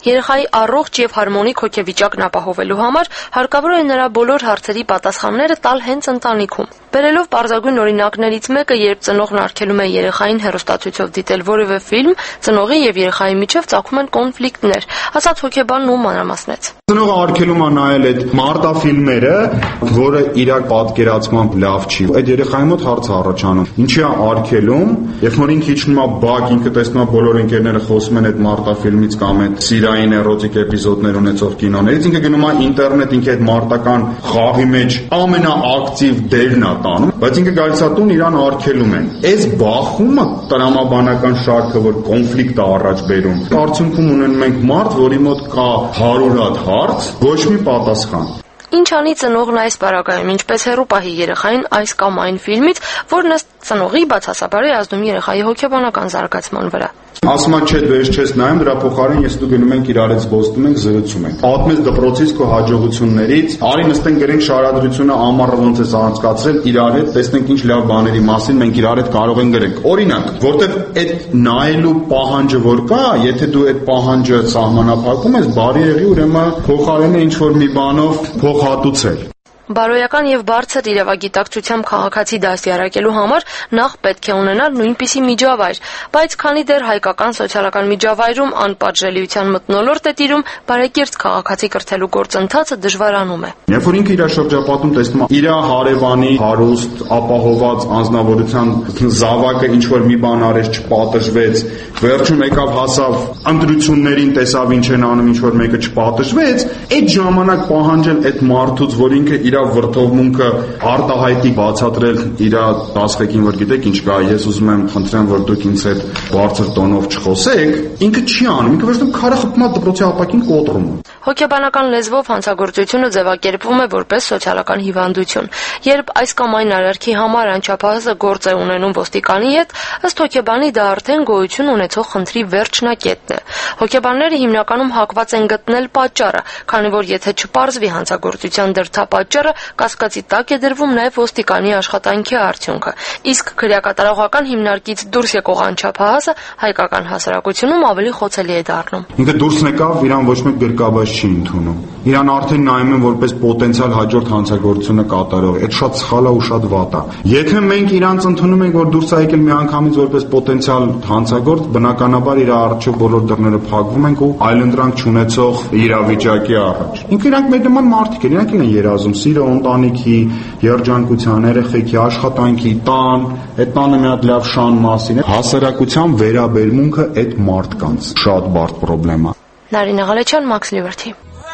F: Երեխայի առողջ եւ հարմոնիկ հոգեվիճակն ապահովելու համար հարկավոր է նրա բոլոր հարցերի պատասխանները տալ հենց ընտանիքում։ Բերելով պարզագույն օրինակներից մեկը, երբ ծնողն արգելում է երեխային հեռուստացույցով դիտել որևէ ֆիլմ, ծնողի եւ երեխայի միջև ծագում են կոնֆլիկտներ, ասաց հոգեբանն ու մանրամասնեց։
V: Ծնողը արգելում է նայել այդ մարտաֆիլմերը, որը իր պատկերացմամբ լավ չի։ Այդ երեխայի մոտ հարց է առաջանում. ինչի է արգելում, երբ որ ինքը իջնում է բակ, ինքը տեսնում է բոլոր ընկերները խոսում են այդ մարտաֆիլմից կամ այդ սիրային էրոտիկ էպիզոդներ ունեցող կինոներից, ինքը գնում է ինտերնետ, ինքը այդ մարտական խաղի մեջ ամենաակտիվ դերն է տանում, բայց ինքը գալիս է տուն, իրան արգելում են։ Այս բախումը տրամաբանական շարքը, որ կոնֆլիկտ է առաջ բերում, արդյունքում ունենում ենք մարդ, որի մոտ կա հարյուր հատ հարց, ոչ մի պատասխան։
F: Ինչ անի ծնողն այս պարագայում, ինչպես հեռու պահի երեխային այս կամ այն ֆիլմից, որն ըստ ծնողի բացասաբար է ազդում երեխայի հոգեբանական զարգացման վրա։
V: Ասում է չէ, դու ես չես նայում, դրա փոխարեն ես դու գնում ենք իրար հետ զբոսնում ենք, զրուցում ենք։ Պատմում ես դպրոցից քո հաջողություններից, արի նստենք գրենք շարադրությունը ամառը ոնց ես անցկացրել իրար հետ, տեսնենք ինչ լավ բաների մասին մենք իրար հետ կարող ենք գրենք։ Օրինակ, որտեվ այդ նայելու պահանջը որ կա, եթե դու այդ պահանջը սահմանափակում ես, բարի եղի ուրեմն փոխարենը ինչ որ մի բանով փոխհատուցել։
F: Բարոյական եւ բարձր իրավագիտակցությամբ քաղաքացի դաստիարակելու համար նախ պետք է ունենալ նույնպիսի միջավայր, բայց քանի դեռ հայկական սոցիալական միջավայրում անպատժելիության մթնոլորտ է տիրում, բարեկիրթ քաղաքացի կրթելու գործընթացը դժվարանում է։
V: Երբ որ ինքը իր շրջապատում տեսնում է իր հարևանի հարուստ, ապահոված անձնավորության զավակը ինչ որ մի բան արեց, չպատժվեց, վերջում եկավ հասավ ընտրություններին, տեսավ ինչ են անում, ինչ որ մեկը չպատժվեց, այդ ժամանակ պահանջել այդ մարդուց, որ ինքը իր վրդովմունքը արտահայտի բացատրել իր դասղեկին, որ գիտեք ինչ կա, ես ուզում եմ խնդրեմ, որ դուք ինձ հետ բարձր տոնով չխոսեք, ինքը չի անում, ինքը վերջում քարը խփում է դպրոցի ապակին կոտրում։
F: Հոգեբանական լեզվով հանցագործությունը ձևակերպվում է որպես սոցիալական հիվանդություն։ Երբ այս կամ այն արարքի համար անչափահասը գործ է ունենում ոստիկանի հետ, ըստ հոգեբանի դա արդեն գոյություն ունեցող խնդրի վերջնակետն է։ Հոգեբանները հիմնականում հակված են գտնել պատճառը, քանի որ եթե չպարզվի հանցագործության դրդապատճառը, կասկածի տակ է դրվում նաև ոստիկանի աշխատանքի արդյունքը։ Իսկ քրեակատարողական հիմնարկից դուրս եկող անչափահասը հայկական հասարակությունում ավելի խոցելի է դառնում։
V: Ինքը դուրս եկավ, իրան ոչ մեկ գրկաբաց չի ընդունում։ Իրան արդեն նայում են որպես պոտենցիալ հաջորդ հանցագործությունը կատարող։ Այդ շատ սխալ է ու շատ վատ է։ Եթե մենք իրանց ընդունում ենք, որ դուրս է եկել միանգամից որպես պոտենցիալ հանցագործ, բնականաբար իր առջև բոլոր դռները փակվում են ու այլընտրանք չունեցող իրավիճակի առաջ։ Ինքը իրանք մեր նման մարդիկ են, իրանք են երազում սիրո, ընտանիքի, երջանկության, երեխեքի, աշխատանքի, տան, այդ տանը մի հատ լավ շան մասին է։ Հասարակության վերաբերմունքը այդ մարդկանց շատ բարդ խնդրեմ է։
F: Նարինե Ղալեչյան, Max Liberty։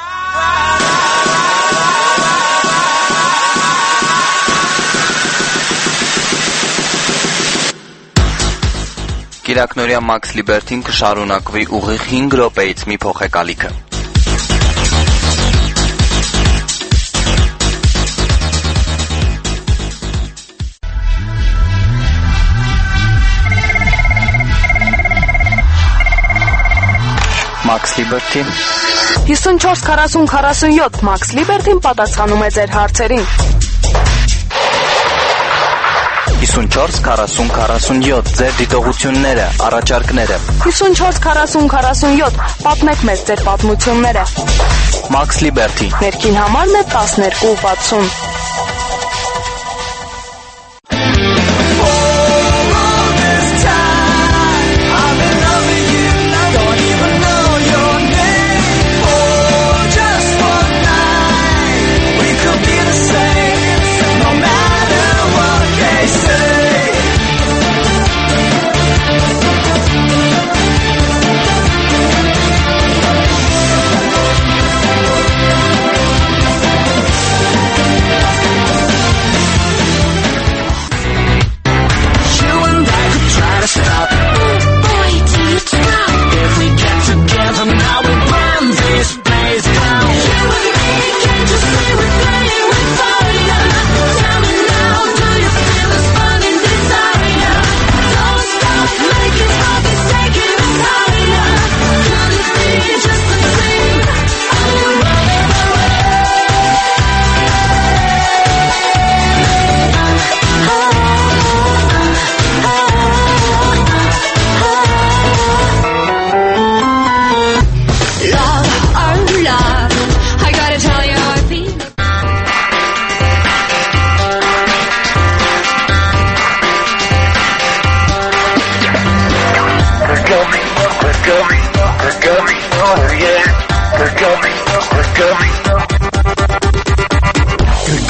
D: Կիրակնորյա Max Liberty-ն կշարունակվի ուղիղ հինգ րոպեից մի փոխեկալիքը։ Max Liberty
O: հիսունչորս քառասուն քառասունյոթ Max Liberty-ն պատասխանում է ձեր հարցերին։
D: հիսունչորս քառասուն քառասունյոթ ձեր դիտողությունները, առաջարկները։
O: հիսունչորս քառասուն քառասունյոթ պատմեք մեզ ձեր պատմությունները։
D: Max Liberty
O: Ներքին համարն է տասներկու վաթսուն։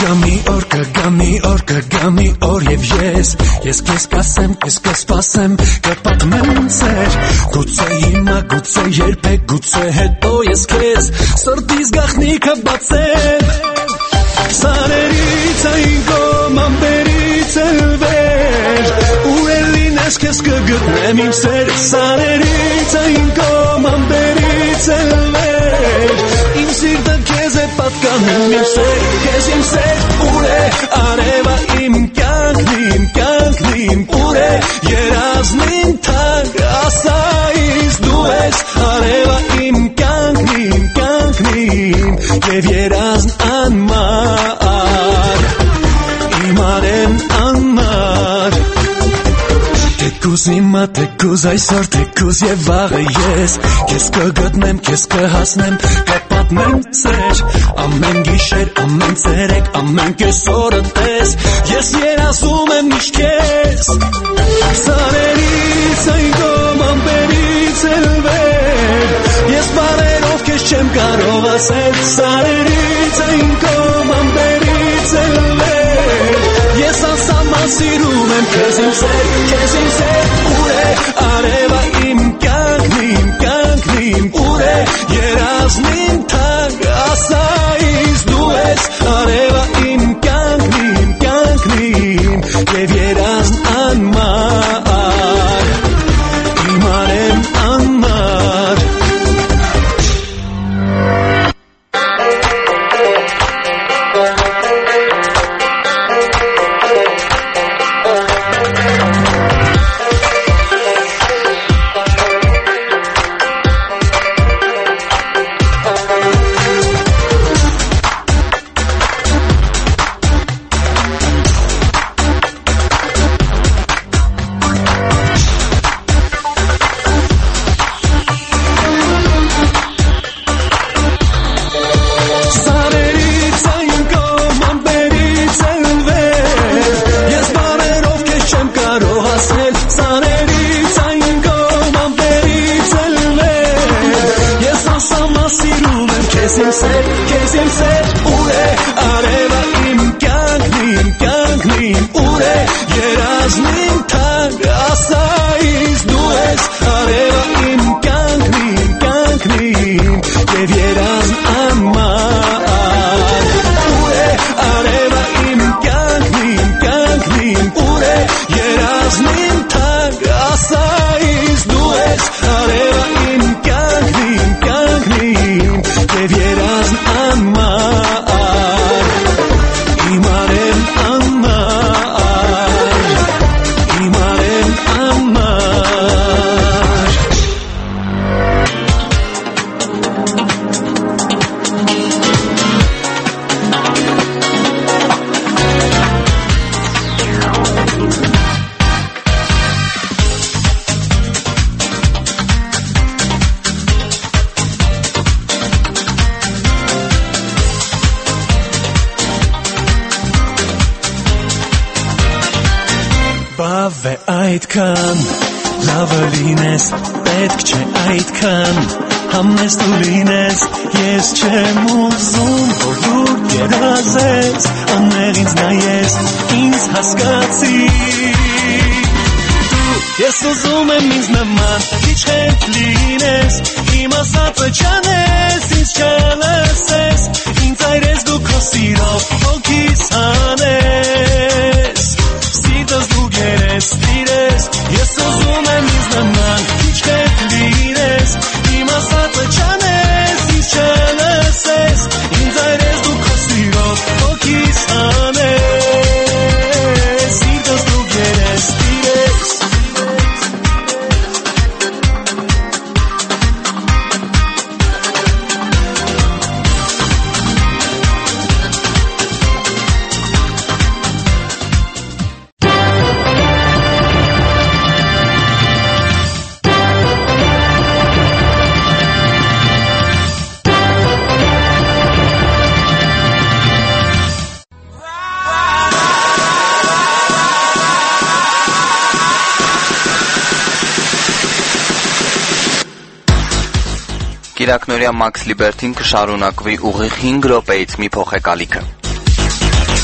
A: կգամի օր, կգամի օր, կգամի օր եւ ես ես քեզ կասեմ, ես կսպասեմ, կպատմեմ ծեր գուցե հիմա, գուցե երբեք, գուցե հետո ես քեզ սրտիս գաղտնիքը բացեմ Սարերից այն կողմ ամպերից էլ վեր Ուր էլ լինես քեզ կգտնեմ իմ սեր Սարերից այն կողմ ամպերից էլ վեր Իմ սիրտը քեզ է պատկանում իմ սեր Քեզ իմ սեր ուր է արևա իմ կյանքն իմ կյանքն իմ Ուր է երազնին թակ ասա ինձ դու ես արևա իմ կյանքն իմ կյանքն իմ Եվ երազն անմար Իմ արեն անմար Թեկուզ հիմա, թեկուզ այսօր, թեկուզ եւ վաղը ես Քեզ կգտնեմ, քեզ կհասնեմ, կպատմեմ ծեր Ամեն գիշեր, ամեն ցերեկ, ամեն կեսօրը տես Ես երազում եմ միշտ քեզ Սարերից այն կողմ ամպերից էլ վեր Ես բարերով քեզ չեմ կարող ասել Սարերից այն կողմ ամպերից էլ վեր Ես անսահման սիրում եմ քեզ իմ սեր, քեզ իմ սեր Ուր է արևա իմ կյանքն իմ կյանքն իմ Ուր է երազնին թակ ասա ինձ դու ես արևա իմ կյանքն իմ կյանքն իմ Եվ երազն անմար Իմ արեն անմար Այդքան լավը լինես, պետք չէ այդքան Համեստ ու լինես, ես չեմ ուզում Որ դու երազես, անեղ ինձ նայես, ինձ հասկացի Դու ես ուզում եմ ինձ նման, քիչ հետ լինես Իմ ասածը չանես, ինձ չլսես Ինձ այրես դու քո սիրով, հոգիս հանես Սիրտս դու գերես, տիրես Ես ուզում եմ ինձ նման քիչ հետ լինես Իմ ասածը չանես, ինձ չլսես Ինձ այրես դու քո սիրով, հոգիս հանես Սիրտս դու գերես, տիրես
D: Կիրակնորյա Max Liberty-ն կշարունակվի ուղիղ հինգ րոպեից մի փոխեկալիքը։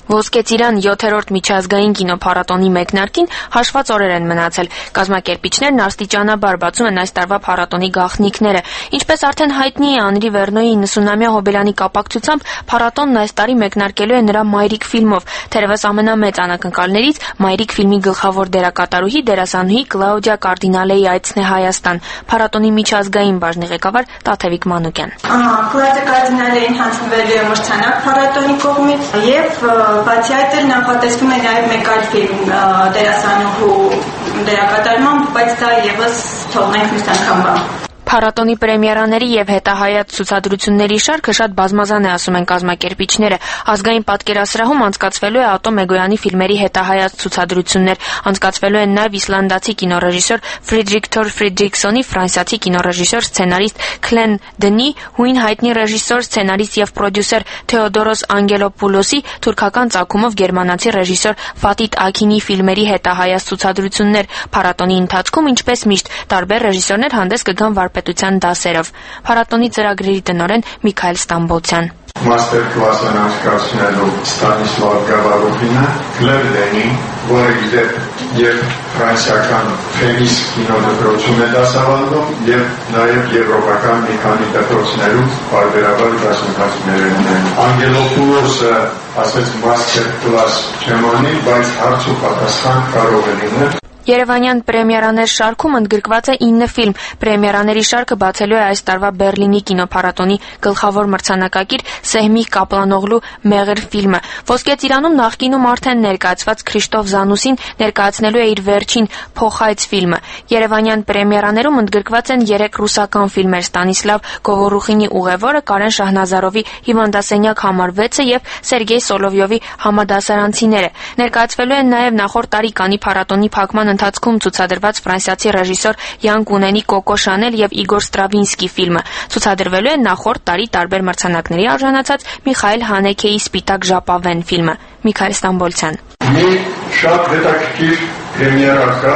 C: Ոսկե ծիրան յոթերորդ միջազգային կինոփառատոնի մեկնարկին հաշված օրեր են մնացել։ Կազմակերպիչներն աստիճանաբար բացում են այս տարվա փառատոնի գաղտնիքները։ Ինչպես արդեն հայտնի է, Անրի Վերնոյի նվեցամյա հոբելյանի կապակցությամբ փառատոնն այս տարի մեկնարկելու է նրա «Մայրիկ» ֆիլմով։ Թերևս ամենամեծ անակնկալներից «Մայրիկ» ֆիլմի գլխավոր դերակատարուհի դերասանուհի Կլաուդիա Կարդինալեի այցն է Հայաստան։ Փառատոնի միջազգային բաժնի ղեկավար Տաթևիկ Մանուկյան։
B: Կլաուդիա Կարդինալեին հանձնվել է մրցանակ փառատոնի կողմից եւ բացի այդ էլ նախատեսվում է նաև մեկ այլ ֆիլմ դերասանուհու դերակատարմամբ, բայց դա եւս թողնենք մյուս անգամ բան։
C: Փառատոնի պրեմիերաների եւ հետահայաց ցուցադրությունների շարքը շատ բազմազան է, ասում են կազմակերպիչները։ Ազգային պատկերասրահում անցկացվելու է Ատո Մեգոյանի ֆիլմերի հետահայաց ցուցադրություններ, անցկացվելու են նաեւ իսլանդացի կինոռեժիսոր Ֆրիդրիկ Թոր Ֆրիդրիքսոնի, ֆրանսիացի կինոռեժիսոր, սցենարիստ Քլեն Դնի, հույն հայտնի ռեժիսոր, սցենարիստ եւ պրոդյուսեր Թեոդորոս Անգելոպուլոսի, թուրքական ծագումով գերմանացի ռեժիսոր Ֆաթիթ Աքինի ֆիլմերի հետահայաց ցուցադրություններ։ Փառատոնի ընթացքում, ինչպես միշտ, տարբեր ռեժիսորներ հանդես կգան վարպետության դասերով։ Փառատոնի ծրագրերի տնօրեն Միքայել Ստամբոլցյան։
E: Մաստեր կլասն անցկացնելու Ստանիսլավ Գավառուհինը, Քլեր Դենի, որը գիտեր եւ ֆրանսիական ֆեմիս կինոդպրոցում է դասավանդում եւ նաեւ եվրոպական մի քանի դպրոցներում բարբերաբար դասընթացներ ունեն։ Անգելոպուլոսը ասեց մաստեր կլաս չեմ անի, բայց հարց ու պատասխան կարող է լինել։
C: Երևանյան պրեմիերաներ շարքում ընդգրկված է ինը ֆիլմ։ Պրեմիերաների շարքը բացելու է այս տարվա Բերլինի կինոփառատոնի գլխավոր մրցանակակիր Սեհմի Կապլանօղլու «Մեղր» ֆիլմը։ Ոսկե ծիրանում նախկինում արդեն ներկայացված Քրիստոֆ Զանուսին ներկայացնելու է իր վերջին «Փոխայց» ֆիլմը։ Երևանյան պրեմիերաներում ընդգրկված են երեք ռուսական ֆիլմեր՝ Ստանիսլավ Գովորուխինի «Ուղևորը», Կարեն Շահնազարովի «Հիվանդասենյակ համար վեցը» եւ Սերգեյ Սոլովյովի «Համադասարանցիները»։ Ներկայացվելու են նաեւ նախորդ տարի Կանի փառատոնի փակման ընթացքում ցուցադրված ֆրանսիացի ռեժիսոր Յան Կունենի «Կոկո Շանել» եւ Իգոր Ստրավինսկի ֆիլմը։ Ցուցադրվելու է նախորդ տարի տարբեր մրցանակների արժանացած Միխայել Հանեքեի «Սպիտակ ժապավեն» ֆիլմը։ Միքայել Ստամբոլցյան։
E: Մի շատ հետաքրքիր պրեմիերա կա,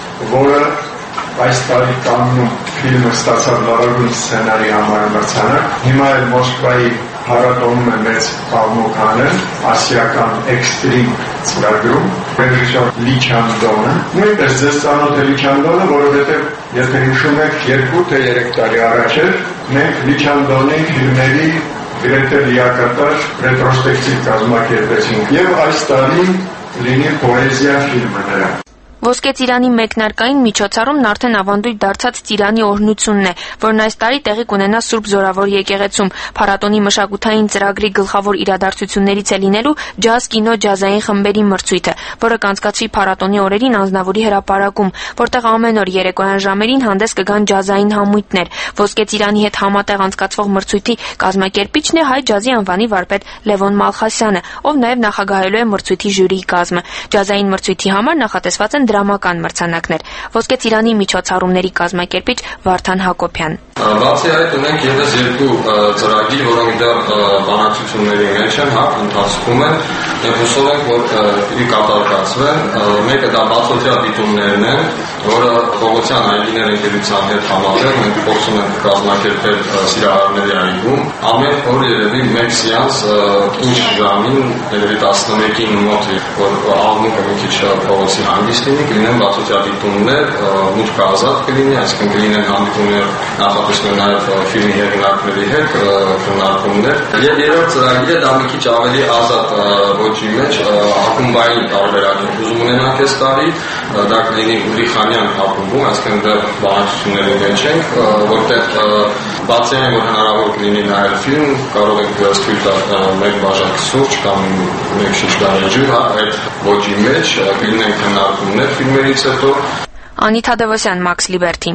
E: որը այս տարի Կաննում ֆիլմը ստացավ լավագույն սցենարի համար մրցանակ։ Հիմա էլ Մոսկվայի փառատոնում է մեծ կազմոքանել ասիական էքստրիմ ծրագրում ռեժիսոր Լի Չանդոնը։ Նույնպես ձեզ ծանոթ է Լի Չանդոնը, որովհետև եթե հիշում եք երկու թե երեք տարի առաջ էր մենք Լի Չանդոնի ֆիլմերի գրեթե լիակատար ռետրոսպեկտիվ կազմակերպեցինք եւ այս տարի լինի պոեզիա ֆիլմը նրա։
C: Ոսկե ծիրանի մեկնարկային միջոցառումն արդեն ավանդույթ դարձած ծիրանի օրհնությունն է, որն այս տարի տեղի կունենա Սուրբ Զորավոր եկեղեցում։ Փառատոնի մշակութային ծրագրի գլխավոր իրադարձություններից է լինելու ջազ կինո ջազային խմբերի մրցույթը, որը կանցկացվի փառատոնի օրերին Անձնավուրի հրապարակում, որտեղ ամեն օր երեկոյան ժամերին հանդես կգան ջազային համույթներ։ Ոսկե ծիրանի հետ համատեղ անցկացվող մրցույթի կազմակերպիչն է հայ ջազի անվանի վարպետ Լևոն Մալխասյանը, ով նաև նախագահելու է մրցույթի ժյուրիի կազմը։ Ջազային մրցույթի համար նախատեսված են դրամական մրցանակներ։ Ոսկե ծիրանի միջոցառումների կազմակերպիչ Վարդան Հակոբյան։
W: Բացի այդ ունենք եւս երկու ծրագիր, որոնք դեռ բանակցությունների մեջ են, հա, ընթացքում են, եւ հուսով ենք, որ ի կատարկացվեն։ Մեկը դա բացօթյա դիտումներն են, որը Պողոսյան այգիներ ընկերության հետ համատեղ մենք փորձում ենք կազմակերպել Սիրահարների այգում։ Ամեն օր երևի մեկ սեանս ինչ ժամին, երևի տասնմեկին մոտ, որ աղմուկը մի քիչ Պողոսի հանգիստինի կլինեն բացօթյա դիտումներ, մուտքը ազատ կլինի, այսինքն կլինեն հանդիպումներ նախատեսվում նաև ֆիլմի հեղինակների հետ քննարկումներ։ Եվ երրորդ ծրագիրը դա մի քիչ ավելի ազատ ոճի մեջ ակումբային տարբերակ ենք ուզում ունենանք այս տարի, դա կլինի Ուրիխանյան ակումբում, այսինքն դեռ բանակցությունների մեջ ենք, որտեղ բացի այն, որ հնարավոր կլինի նայել ֆիլմ, կարող եք ստույլ տալ մեկ բաժակ սուրճ կամ մեկ շիշ գարեջուր, այդ ոճի մեջ կլինեն քննարկումներ ֆիլմերից հետո։
C: Անի Թադևոսյան, Մաքս Լիբերթի։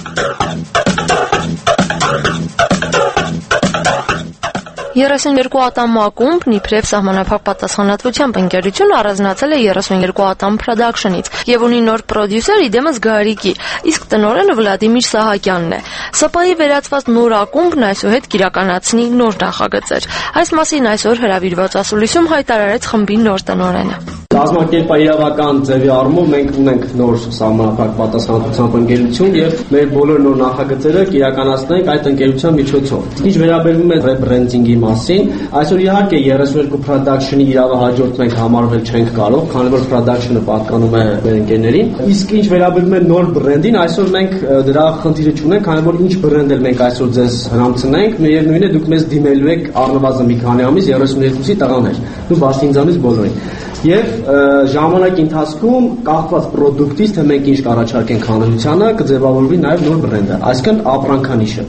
F: երեսունյերկու ատամ ակումբն իբրև սահմանափակ պատասխանատվությամբ ընկերություն առանձնացել է երեսունյերկու ատամ Production-ից եւ ունի նոր պրոդյուսեր իդեմս Գարիկի, իսկ տնօրենը Վլադիմիր Սահակյանն է։ ՍՊ-ի վերածված նոր ակումբն այսուհետ կիրականացնի նոր նախագծեր։ Այս մասին այսօր հրավիրված ասուլիսում հայտարարեց խմբի նոր տնօրենը։
G: Կազմակերպայրավական ձևի առումով մենք ունենք նոր սահմանափակ պատասխանատվությամբ ընկերություն եւ մեր բոլոր նոր նախագծերը կիրականացնենք այդ ընկերության միջոցով։ Ինչ վերաբերում է ռեբրենդինգի մասին, այսօր իհարկե երեսուն երկու production-ի իրավը հաջորդ մենք համարվել չենք կարող, քանի որ production-ը պատկանում է մեր ընկերներին։ Իսկ ինչ վերաբերում է նոր բրենդին, այսօր մենք դրա խնդիրը չունենք, քանի որ ինչ բրենդ էլ մենք այսօր ձեզ հրամցնենք, միևնույն է դուք մեզ դիմելու եք առնվազն մի քանի ամիս երեսուն երկուսի տղաներ։ Դու բացի ինձանից բոլորին։ Եվ ժամանակի ընթացքում կախված պրոդուկտից թե մենք ինչ կառաջարկենք հանրությանը կձևավորվի նաև նոր բրենդը, այսինքն ապրանքանիշը։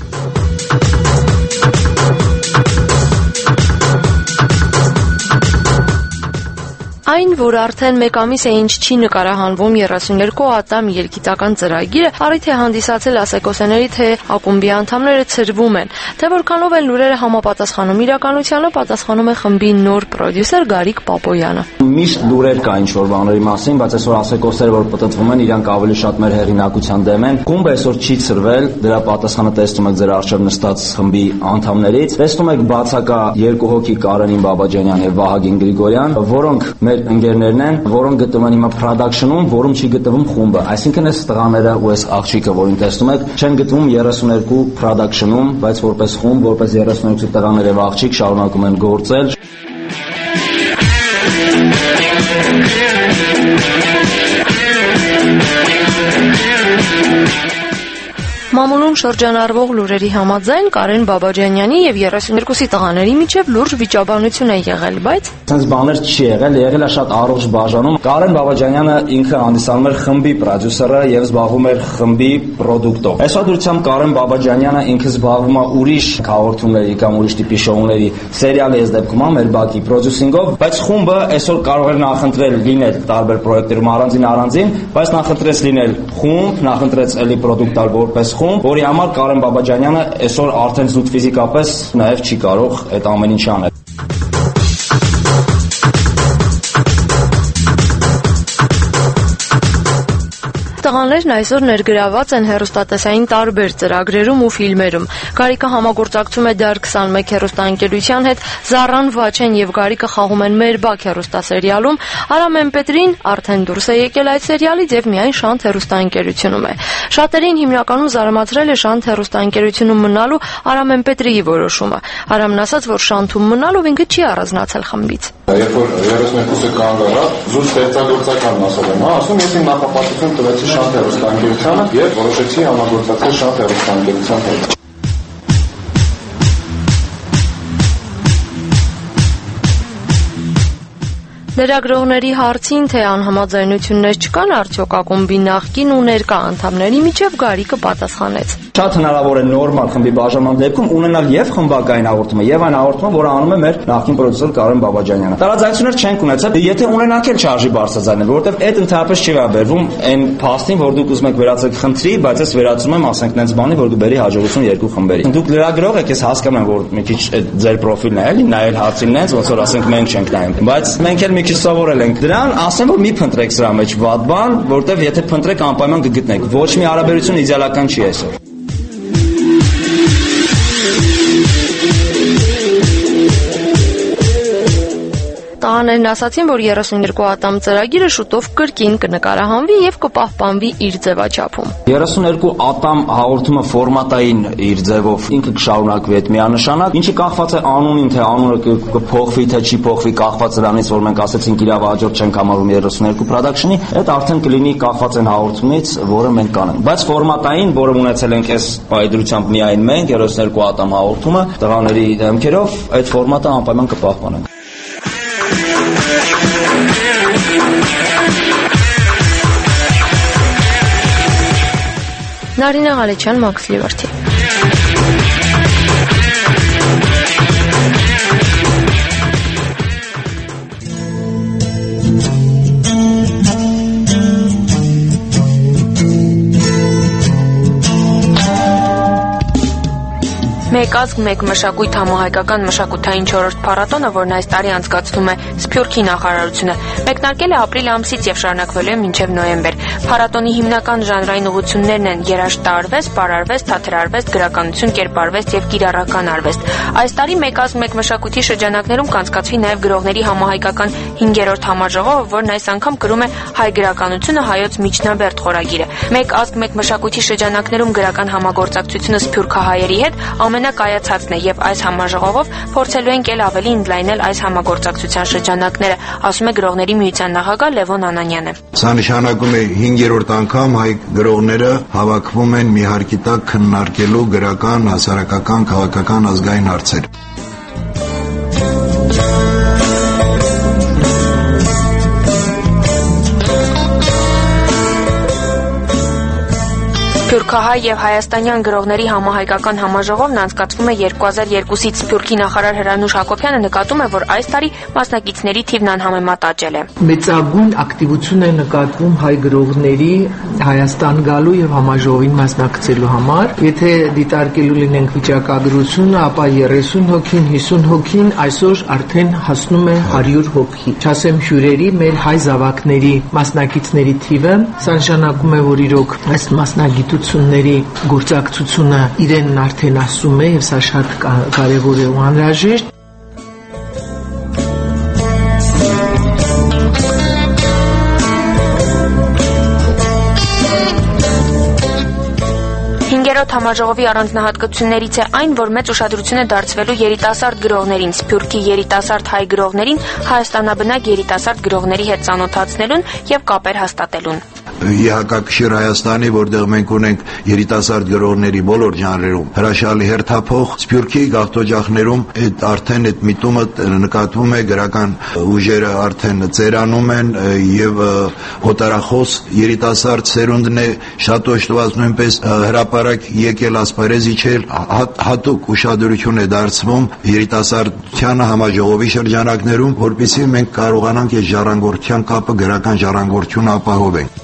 F: Այն, որ արդեն մեկ ամիս է ինչ չի նկարահանվում երեսուն երկու ատամ ելքիտական ծրագիրը, առիթ է հանդիսացել ասեկոսեների, թե ակումբի անդամները ցրվում են, թե որքանով են լուրերը համապատասխանում իրականությանը, պատասխանում է խմբի նոր պրոդյուսեր Գարիկ Պապոյանը։
H: Միշտ լուրեր կային ինչ-որ բաների մասին, բայց այսօր ասեկոսները, որ պտտվում են, իրանք ավելի շատ մեր հեղինակության դեմ են։ Խումբը այսօր չի ցրվել, դրա պատասխանը տեսնում եք ձեր առջև նստած խմբի անդամներից։ Տեսնում եք բացակա երկու հոգի Կարեն Բաբաջանյան եւ Վահագին Գրիգորյան, որոնք մեր ընկերներն են, որոնք գտնվում են հիմա production-ում, որում չի գտնվում խումբը։ Այսինքն այս տղաները ու այս աղջիկը, որին տեսնում եք, չեն գտնվում երեսուն երկու production-ում, բայց որպես խումբ, որպես երեսուն երկու տղաներ եւ աղջիկ շարունակում են գործել։
F: Մամուլում շրջանառվող լուրերի համաձայն Կարեն Բաբաջանյանի եւ երեսուն երկուսի տղաների միջև լուրջ վիճաբանություն է եղել, բայց
H: Սենց բաներ չի եղել, եղել է շատ առողջ բաժանում։ Կարեն Բաբաջանյանը ինքը հանդիսանում էր խմբի պրոդյուսերը եւ զբաղվում էր խմբի պրոդուկտով։ Այսօր Կարեն Բաբաջանյանը ինքը զբաղվում է ուրիշ հաղորդումների կամ ուրիշ տիպի շոուների, սերիալի այս դեպքում մեր բակի պրոդյուսինգով, բայց խումբը այսօր կարող էր նախընտրել լինել տարբեր պրոյեկտերում առանձին առանձին, բայց նախընտրեց լինել խումբ, նախընտրեց էլի պրոդուկտալ որպես խումբ, որի համար Կարեն Բաբաջանյանը այսօր արդեն զուտ ֆիզիկապես նաև չի կարող այդ ամեն ինչ անել։
F: Տղաներն այսօր ներգրաված են հեռուստատեսային տարբեր ծրագրերում ու ֆիլմերում։ Գարիկը համագործակցում է դեռ քսանմեկ հեռուստաընկերության հետ, Զառան Վաչեն եւ Գարիկը խաղում են Մեր բակ հեռուստասերիալում, Արամ Էմպետրին արդեն դուրս է եկել այդ սերիալից եւ միայն Շանթ հեռուստաընկերությունում է։ Շատերին հիմնականում զարմացրել է Շանթ հեռուստաընկերությունում մնալու Արամ Էմպետրիի որոշումը։ Արամն ասաց, որ Շանթում մնալով ինքը չի առանձնացել խմբից։
W: Երբ որ երեսուն երկուսը կանգ առա, զուտ ստեղծագործական ասել եմ, հա, ասում ես իմ նախապատվություն տվեցի Շանթ հեռուստաընկերությանը եւ որոշեցի համագործակցել Շանթ հեռուստաընկերության հետ։
F: Լրագրողների հարցին, թե անհամաձայնություններ չկան արդյոք ակումբի նախկին ու ներկա անդամների միջև, Գարիկը պատասխանեց.
H: Շատ հնարավոր է նորմալ խմբի բաժանման դեպքում ունենալ եւ խմբակային հաղորդումը, եւ այն հաղորդումը, որը անում է մեր նախկին պրոդյուսեր Կարեն Բաբաջանյանը։ Տարաձայնություններ չենք ունեցել, եթե ունենանք էլ չարժի բարձրաձայնել, որովհետեւ այդ ընդհանրապես չի վերաբերվում այն փաստին, որ դուք ուզում եք վերացեք խնդրի, բայց ես վերացում եմ, ասենք, նենց բանի, որ կբերի հաջողություն երկու խմբերի։ Դուք լրագրող եք, ես հասկանում եմ, որ մի քիչ ձեր պրոֆիլն է, էլի, նայել հարցին նենց, ոնց որ ասենք մենք չենք նայում։ Բայց մենք էլ մի քիչ սովորել ենք դրան, ասեմ, որ մի փնտրեք սրա մեջ վատ բան, որտեվ եթե փնտրեք անպայման կգտնեք։ Ոչ մի հարաբերություն իդեալական չի այսօր։
F: Տղաներն ասացին, որ երեսուն երկու ատամ ծրագիրը շուտով կրկին կնկարահանվի եւ կպահպանվի իր ձևաչափում։
H: երեսուն երկու ատամ հաղորդումը ֆորմատային իր ձևով ինքը կշարունակվի այդ միանշանակ, ինչը կախված է անունին, թե անունը կփոխվի, թե չի փոխվի, կախված նրանից, որ մենք ասեցինք իրավ հաջորդ չենք համարում երեսուն երկու production-ի, այդ արդեն կլինի կախված այն հաղորդումից, որը մենք կանենք։ Բայց ֆորմատային, որը ունեցել ենք այս պայդրությամբ միայն մենք, երեսուն երկու ատամ հաղորդումը, տղաների դեմքերով, այդ ֆորմատը անպայման կպահպանենք։
F: Նարինե Ղալեչյան, Մաքս Լիվերթի։
C: Մեկ ազգ, մեկ մշակույթ համահայկական մշակութային չորրորդ փառատոնը, որն այս տարի անցկացնում է Սփյուռքի նախարարությունը, մեկնարկել է ապրիլ ամսից եւ շարունակվելու է մինչեւ նոյեմբեր։ Փառատոնի հիմնական ժանրային ուղղություններն են երաժշտարվեստ, պարարվեստ, թատերարվեստ, գրականություն, կերպարվեստ եւ կիրառական արվեստ։ Այս տարի մեկ ազգ, մեկ մշակույթի շրջանակներում կանցկացվի նաեւ գրողների համահայկական հինգերորդ համաժողովը, որն այս անգամ կրում է հայ գրականությունը հայոց միջնաբերդ խորագիրը։ Մեկ ազգ, մեկ մշակույթի շրջանակներում գրական համագործակցությունը սփյուռքահայերի հետ ամենակայացածն է եւ այս համաժողովով փորձելու են կել ավելի ընդլայնել այս համագործակցության շրջանակները, ասում է գրողների միության նախագահ Լևոն Անանյանը։
I: Սա նշանակում է հինգերորդ անգամ հայ գրողները հավաքվում են մի հարկի տակ քննարկելու գրական, հասարակական, քաղաքական, ազգային հարցեր։
C: Սփյուռքահայ եւ հայաստանյան գրողների համահայկական համաժողովն անցկացվում է երկու հազար երկուսից։ Սփյուռքի նախարար Հրանուշ Հակոբյանը նկատում է, որ այս տարի մասնակիցների թիվն անհամեմատ աճել է։
K: Մեծագույն ակտիվություն է նկատվում հայ գրողների Հայաստան գալու եւ համաժողովին մասնակցելու համար։ Եթե դիտարկելու լինենք վիճակագրությունը, ապա երեսուն հոգին, հիսուն հոգին այսօր արդեն հասնում է հարյուր հոգի։ Չասեմ հյուրերի, մեր հայ զավակների մասնակիցների թիվը, սա նշանակում է, որ իրոք այս մասնագիտությունների գործակցությունը իրեն արդեն ասում է եւ սա շատ կարեւոր է ու անհրաժեշտ։
C: Հինգերորդ համաժողովի առանձնահատկություններից է այն, որ մեծ ուշադրություն է դարձվելու երիտասարդ գրողներին, Սփյուռքի երիտասարդ հայ գրողներին, հայաստանաբնակ երիտասարդ գրողների հետ ծանոթացնելուն եւ կապեր հաստատելուն։
I: Իհակակշիռ Հայաստանի, որտեղ մենք ունենք երիտասարդ գրողների բոլոր ժանրերում հրաշալի հերթափոխ, Սփյուռքի գաղթօջախներում այդ արդեն այդ միտումը նկատվում է, գրական ուժերը արդեն ծերանում են եւ օտարախոս երիտասարդ սերունդն է շատ օժտված, նույնպես հրապարակ եկել ասպարեզ իջել, հատուկ ուշադրություն է դարձվում երիտասարդությանը համաժողովի շրջանակներում, որպեսզի մենք կարողանանք այս ժառանգորդության կապը, գրական ժառանգորդությունը ապահովենք։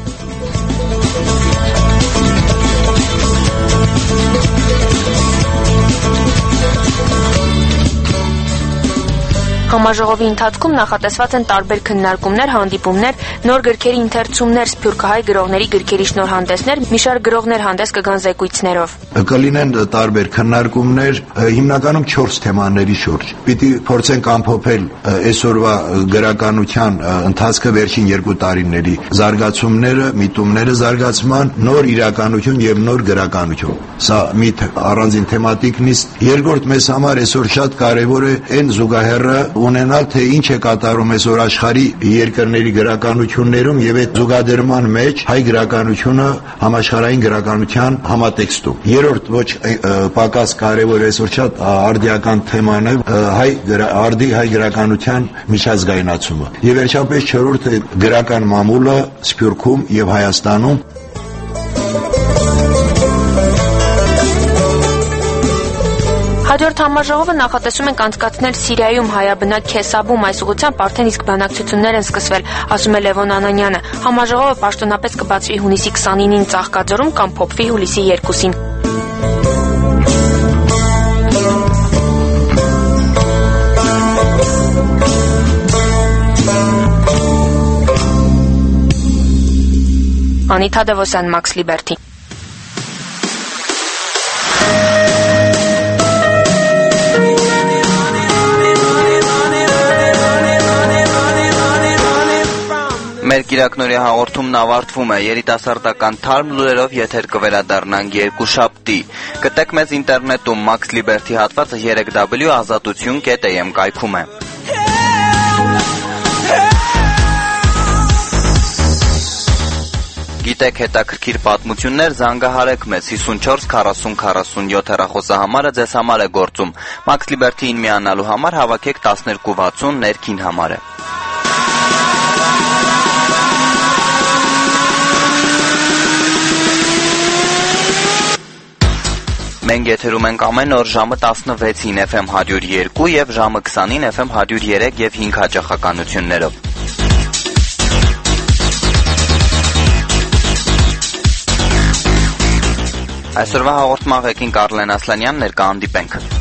C: Համաժողովի ընթացքում նախատեսված են տարբեր քննարկումներ, հանդիպումներ, նոր գրքերի ընթերցումներ, սփյուռքահայ գրողների գրքերի շնորհանդեսներ, մի շարք գրողներ հանդես կգան զեկույցներով։
I: Կլինեն տարբեր քննարկումներ, հիմնականում չորս թեմաների շուրջ։ Պիտի փորձենք ամփոփել այսօրվա գրականության ընթացքը վերջին երկու տարիների զարգացումները, միտումները զարգացման, նոր իրականություն եւ նոր գրականություն։ Սա մի առանձին թեմատիկն է։ Երկրորդ մեզ համար այսօր շատ կարեւոր է այն զուգահեռը ունենալ, թե ինչ է կատարում այսօր աշխարհի երկրների գրականություններում եւ այդ զուգադրման մեջ հայ գրականությունը համաշխարհային գրականության համատեքստում։ Երրորդ ոչ պակաս կարևոր այսօր շատ արդիական թեման է հայ արդի հայ գրականության միջազգայնացումը։ Եվ վերջապես չորրորդը գրական մամուլը Սփյուռքում եւ Հայաստանում։
C: Հաջորդ համաժողովը նախատեսում են անցկացնել Սիրիայում հայաբնակ Քեսաբում, այս ուղղությամբ արդեն իսկ բանակցություններ են սկսվել, ասում է Լևոն Անանյանը։ Համաժողովը պաշտոնապես կբացվի հունիսի քսանինին Ծաղկաձորում կամ փոփվի հուլիսի երկուսին։ Անիթա Դևոսյան, Մաքս Լիբերթի։
D: Մեր կիրակնորի հաղորդումն ավարտվում է, երիտասարդական թարմ լուրերով եթեր կվերադառնանք երկուշաբթի։ Գտեք մեզ ինտերնետում, Մաքս Լիբերթի հատվածը երեք դաբլյու ազատություն կետ էմ կայքում է։ Գիտեք հետաքրքիր պատմություններ, զանգահարեք մեզ հիսունչորս քառասուն քառասունյոթ հեռախոսահամարը ձեզ համար է գործում։ Մաքս Լիբերթիին միանալու համար հավաքեք տասներկու վաթսուն ներքին համարը։ Մենք եթերում ենք ամեն օր ժամը տասնվեցին Էֆ Էմ հարյուր երկու եւ ժամը քսանին Էֆ Էմ հարյուր երեք եւ հինգ հաճախականություններով։ Այսօրվա հաղորդման ղեկին Կարլեն Ասլանյան, ներկա հանդիպենք։